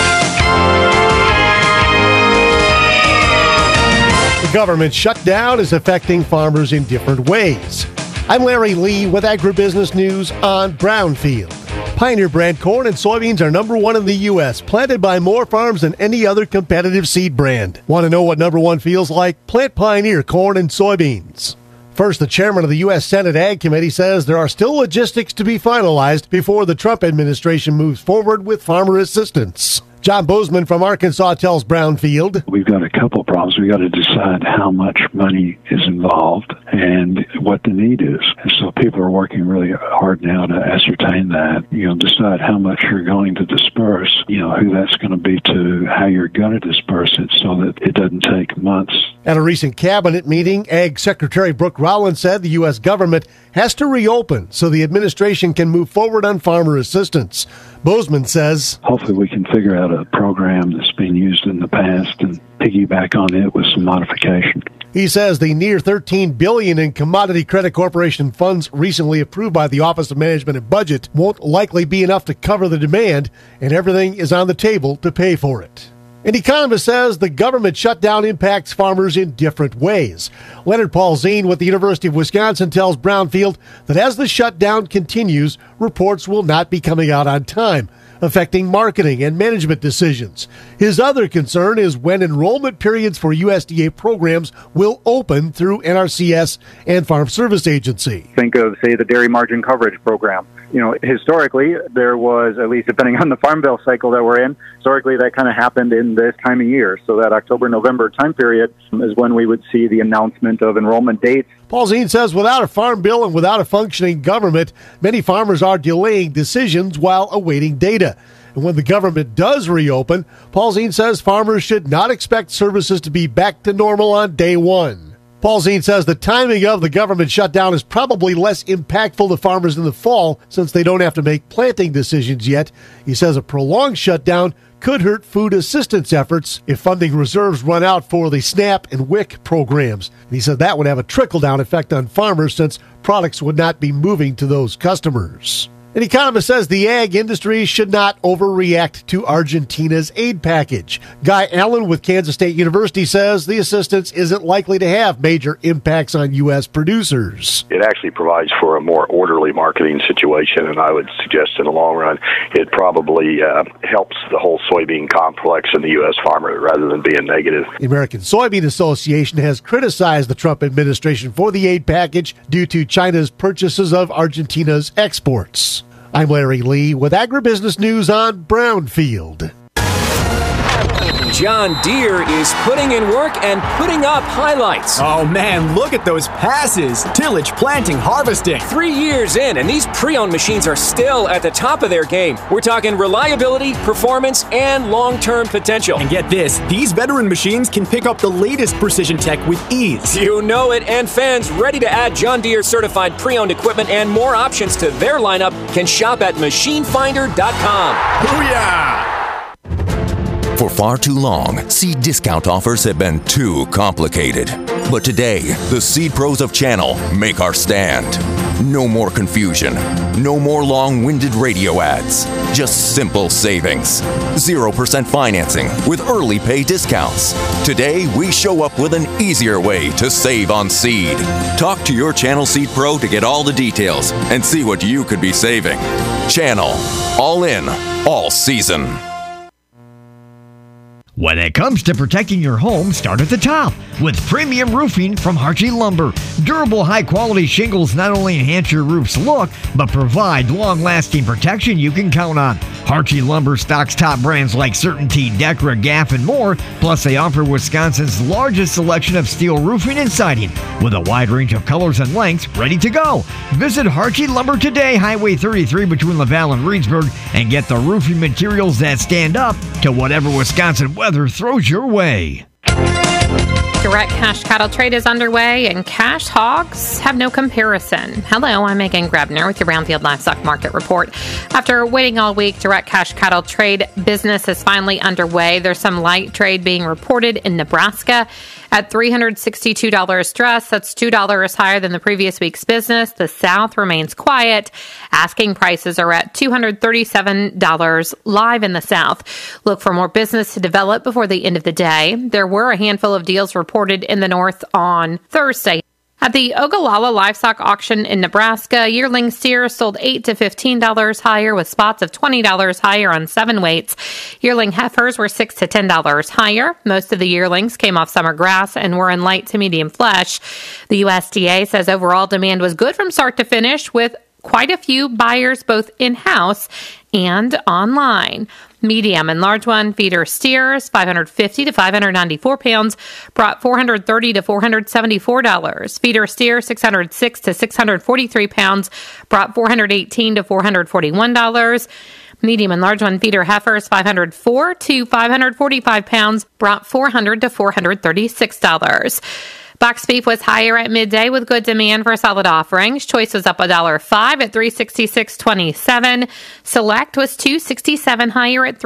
The government shutdown is affecting farmers in different ways. I'm Larry Lee with Agribusiness News on Brownfield. Pioneer brand corn and soybeans are number one in the U.S., planted by more farms than any other competitive seed brand. Want to know what number one feels like? Plant Pioneer corn and soybeans. First, the chairman of the U.S. Senate Ag Committee says there are still logistics to be finalized before the Trump administration moves forward with farmer assistance. John Bozeman from Arkansas tells Brownfield, we've got a couple problems. We've got to decide how much money is involved and what the need is. And so people are working really hard now to ascertain that, decide how much you're going to disperse, who that's going to be to, how you're going to disperse it so that it doesn't take months. At a recent cabinet meeting, Ag Secretary Brooke Rollins said the U.S. government has to reopen so the administration can move forward on farmer assistance. Bozeman says, hopefully we can figure out a program that's been used in the past and piggyback on it with some modification. He says the near $13 billion in Commodity Credit Corporation funds recently approved by the Office of Management and Budget won't likely be enough to cover the demand, and everything is on the table to pay for it. An economist says the government shutdown impacts farmers in different ways. Leonard Paulzine with the University of Wisconsin tells Brownfield that as the shutdown continues, reports will not be coming out on time, affecting marketing and management decisions. His other concern is when enrollment periods for USDA programs will open through NRCS and Farm Service Agency. Think of, say, the Dairy Margin Coverage Program. Historically, there was, at least depending on the Farm Bill cycle that we're in, historically that kind of happened in this time of year. So that October-November time period is when we would see the announcement of enrollment dates. Paulzine says without a farm bill and without a functioning government, many farmers are delaying decisions while awaiting data. And when the government does reopen, Paulzine says farmers should not expect services to be back to normal on day one. Paulzine says the timing of the government shutdown is probably less impactful to farmers in the fall since they don't have to make planting decisions yet. He says a prolonged shutdown could hurt food assistance efforts if funding reserves run out for the SNAP and WIC programs. And he said that would have a trickle-down effect on farmers since products would not be moving to those customers. An economist says the ag industry should not overreact to Argentina's aid package. Guy Allen with Kansas State University says the assistance isn't likely to have major impacts on U.S. producers. It actually provides for a more orderly marketing situation, and I would suggest in the long run it probably helps the whole soybean complex in the U.S. farmer rather than being negative. The American Soybean Association has criticized the Trump administration for the aid package due to China's purchases of Argentina's exports. I'm Larry Lee with Agribusiness News on Brownfield. John Deere is putting in work and putting up highlights. Oh man, look at those passes. Tillage, planting, harvesting. 3 years in, and these pre-owned machines are still at the top of their game. We're talking reliability, performance, and long-term potential. And get this, these veteran machines can pick up the latest precision tech with ease. You know it, and fans ready to add John Deere certified pre-owned equipment and more options to their lineup can shop at machinefinder.com. Booyah! For far too long, seed discount offers have been too complicated. But today, the Seed Pros of Channel make our stand. No more confusion. No more long-winded radio ads. Just simple savings. 0% financing with early pay discounts. Today, we show up with an easier way to save on seed. Talk to your Channel Seed Pro to get all the details and see what you could be saving. Channel. All in. All season. When it comes to protecting your home, start at the top with premium roofing from Harchie Lumber. Durable, high-quality shingles not only enhance your roof's look, but provide long-lasting protection you can count on. Harchie Lumber stocks top brands like CertainTeed, Decra, GAF, and more. Plus, they offer Wisconsin's largest selection of steel roofing and siding with a wide range of colors and lengths ready to go. Visit Harchie Lumber today, Highway 33 between Laval and Reedsburg, and get the roofing materials that stand up to whatever Wisconsin weather throws your way. Direct cash cattle trade is underway, and cash hogs have no comparison. Hello, I'm Megan Grebner with your Brownfield Livestock Market Report. After waiting all week, direct cash cattle trade business is finally underway. There's some light trade being reported in Nebraska at $362 dress. That's $2 higher than the previous week's business. The South remains quiet. Asking prices are at $237 live in the South. Look for more business to develop before the end of the day. There were a handful of deals reported in the North on Thursday. At the Ogallala Livestock Auction in Nebraska, yearling steers sold $8 to $15 higher, with spots of $20 higher on 7 weights. Yearling heifers were $6 to $10 higher. Most of the yearlings came off summer grass and were in light to medium flesh. The USDA says overall demand was good from start to finish, with quite a few buyers both in-house and online. Medium and large one feeder steers, 550 to 594 pounds, brought $430 to $474. Feeder steer, 606 to 643 pounds, brought $418 to $441. Medium and large one feeder heifers, 504 to 545 pounds, brought $400 to $436. Box beef was higher at midday with good demand for solid offerings. Choice was up $1.05 at $366.27. Select was $267 higher at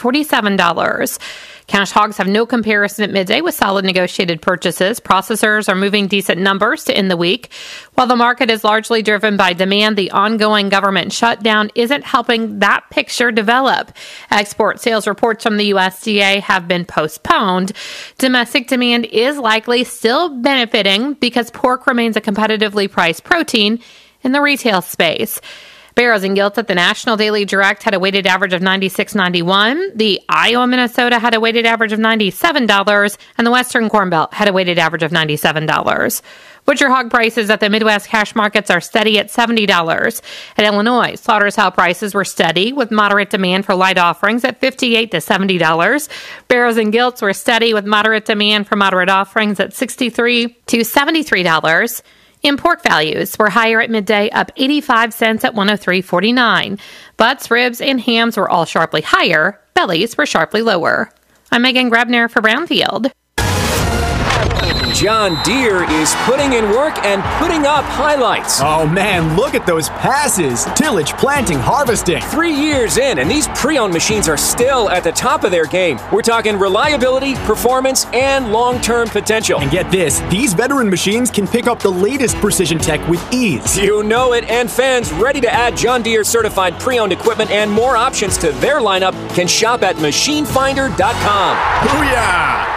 $347. Cash hogs have no comparison at midday with solid negotiated purchases. Processors are moving decent numbers to end the week. While the market is largely driven by demand, the ongoing government shutdown isn't helping that picture develop. Export sales reports from the USDA have been postponed. Domestic demand is likely still benefiting because pork remains a competitively priced protein in the retail space. Barrows and Gilts at the National Daily Direct had a weighted average of $96.91. The Iowa, Minnesota had a weighted average of $97, and the Western Corn Belt had a weighted average of $97. Butcher hog prices at the Midwest cash markets are steady at $70. At Illinois, slaughter-style prices were steady with moderate demand for light offerings at $58 to $70. Barrows and Gilts were steady with moderate demand for moderate offerings at $63 to $73. In pork values were higher at midday, up 85 cents at $103.49. Butts, ribs, and hams were all sharply higher. Bellies were sharply lower. I'm Megan Grebner for Brownfield. John Deere is putting in work and putting up highlights. Oh man, look at those passes. Tillage, planting, harvesting. 3 years in, and these pre-owned machines are still at the top of their game. We're talking reliability, performance, and long-term potential. And get this, these veteran machines can pick up the latest precision tech with ease. You know it, and fans ready to add John Deere certified pre-owned equipment and more options to their lineup can shop at machinefinder.com. Booyah!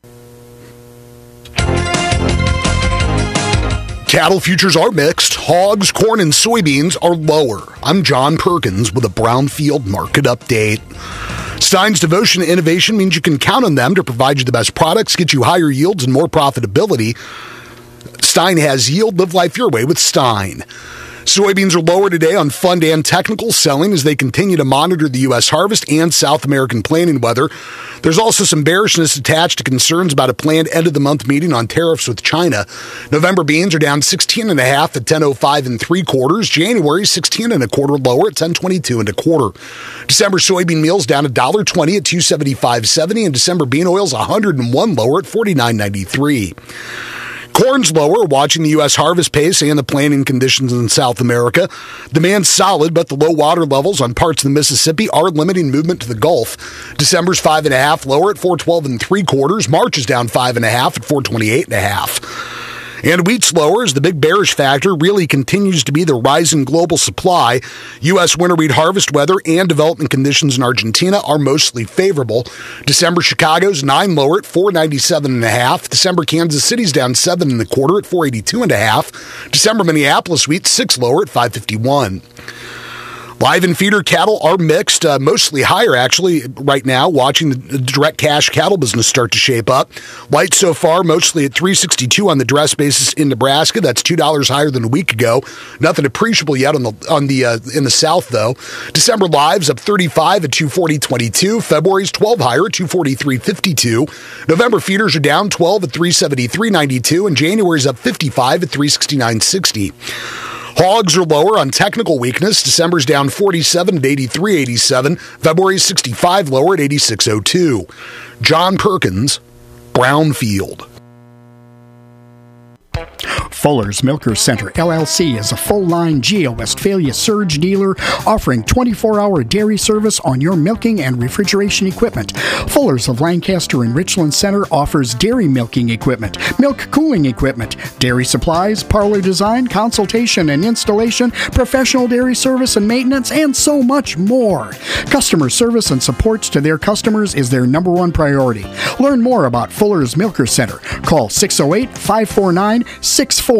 Cattle futures are mixed. Hogs, corn, and soybeans are lower. I'm John Perkins with a Brownfield Market Update. Stein's devotion to innovation means you can count on them to provide you the best products, get you higher yields and more profitability. Stein has yield. Live life your way with Stein. Soybeans are lower today on fund and technical selling as they continue to monitor the U.S. harvest and South American planting weather. There's also some bearishness attached to concerns about a planned end-of-the-month meeting on tariffs with China. November beans are down 16.5 at 10.05 3/4. January 16.25 lower at 10.22 1/4. December soybean meal's down $1.20 at 275.70, and December bean oil's 101 lower at 49.93. Corn's lower, watching the U.S. harvest pace and the planting conditions in South America. Demand's solid, but the low water levels on parts of the Mississippi are limiting movement to the Gulf. December's 5.5 lower at 412 3/4. March is down 5.5 at 428.5. And wheat's lower as the big bearish factor really continues to be the rising global supply. U.S. winter wheat harvest weather and development conditions in Argentina are mostly favorable. December Chicago's 9 lower at 497.5. December Kansas City's down 7 1/4 at 482.5. December Minneapolis wheat 6 lower at 551. Live and feeder cattle are mixed, mostly higher actually right now, watching the direct cash cattle business start to shape up. Light so far, mostly at $3.62 on the dress basis in Nebraska. That's $2 higher than a week ago. Nothing appreciable yet in the South though. December lives up 35 at $240.22. February's 12 higher at $243.52. November feeders are down 12 at $373.92, and January's up 55 at $369.60. Hogs are lower on technical weakness. December's down 47 at 83.87. February's 65 lower at 86.02. John Perkins, Brownfield. Fuller's Milker Center, LLC, is a full-line GEO Westphalia surge dealer offering 24-hour dairy service on your milking and refrigeration equipment. Fuller's of Lancaster and Richland Center offers dairy milking equipment, milk cooling equipment, dairy supplies, parlor design, consultation and installation, professional dairy service and maintenance, and so much more. Customer service and support to their customers is their number one priority. Learn more about Fuller's Milker Center. Call 608-549-6490.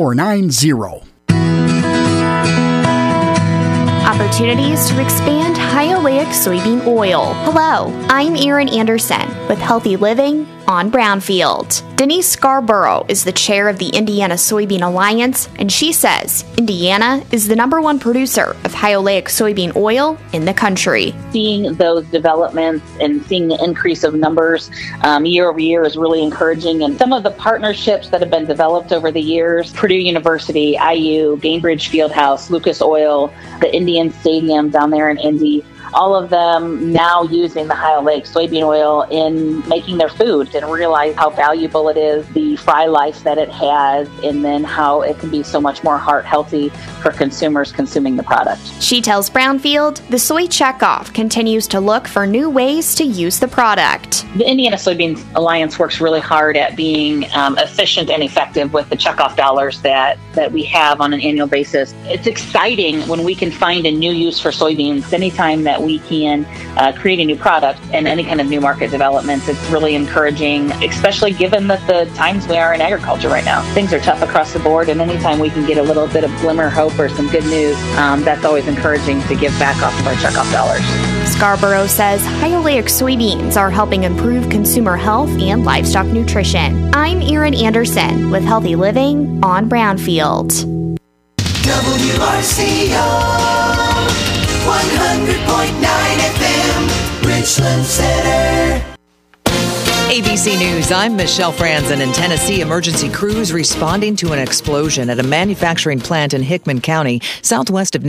Opportunities to expand high oleic soybean oil. Hello, I'm Erin Anderson with Healthy Living on Brownfield. Denise Scarborough is the chair of the Indiana Soybean Alliance, and she says Indiana is the #1 producer of high oleic soybean oil in the country. Seeing those developments and seeing the increase of numbers year over year is really encouraging. And some of the partnerships that have been developed over the years, Purdue University, IU, Gainbridge Fieldhouse, Lucas Oil, the Indian Stadium down there in Indy, all of them now using the high oleic soybean oil in making their food, and realize how valuable it is, the fry life that it has, and then how it can be so much more heart healthy for consumers consuming the product. She tells Brownfield the Soy Checkoff continues to look for new ways to use the product. The Indiana Soybean Alliance works really hard at being efficient and effective with the checkoff dollars that we have on an annual basis. It's exciting when we can find a new use for soybeans. Anytime that we can create a new product and any kind of new market developments, it's really encouraging, especially given that the times we are in agriculture right now. Things are tough across the board, and anytime we can get a little bit of glimmer of hope or some good news, that's always encouraging to give back off of our checkoff dollars. Scarborough says high oleic soybeans are helping improve consumer health and livestock nutrition. I'm Erin Anderson with Healthy Living on Brownfield. WRCO 100.9 FM, Richland Center. ABC News, I'm Michelle Franzen. In Tennessee, emergency crews responding to an explosion at a manufacturing plant in Hickman County, southwest of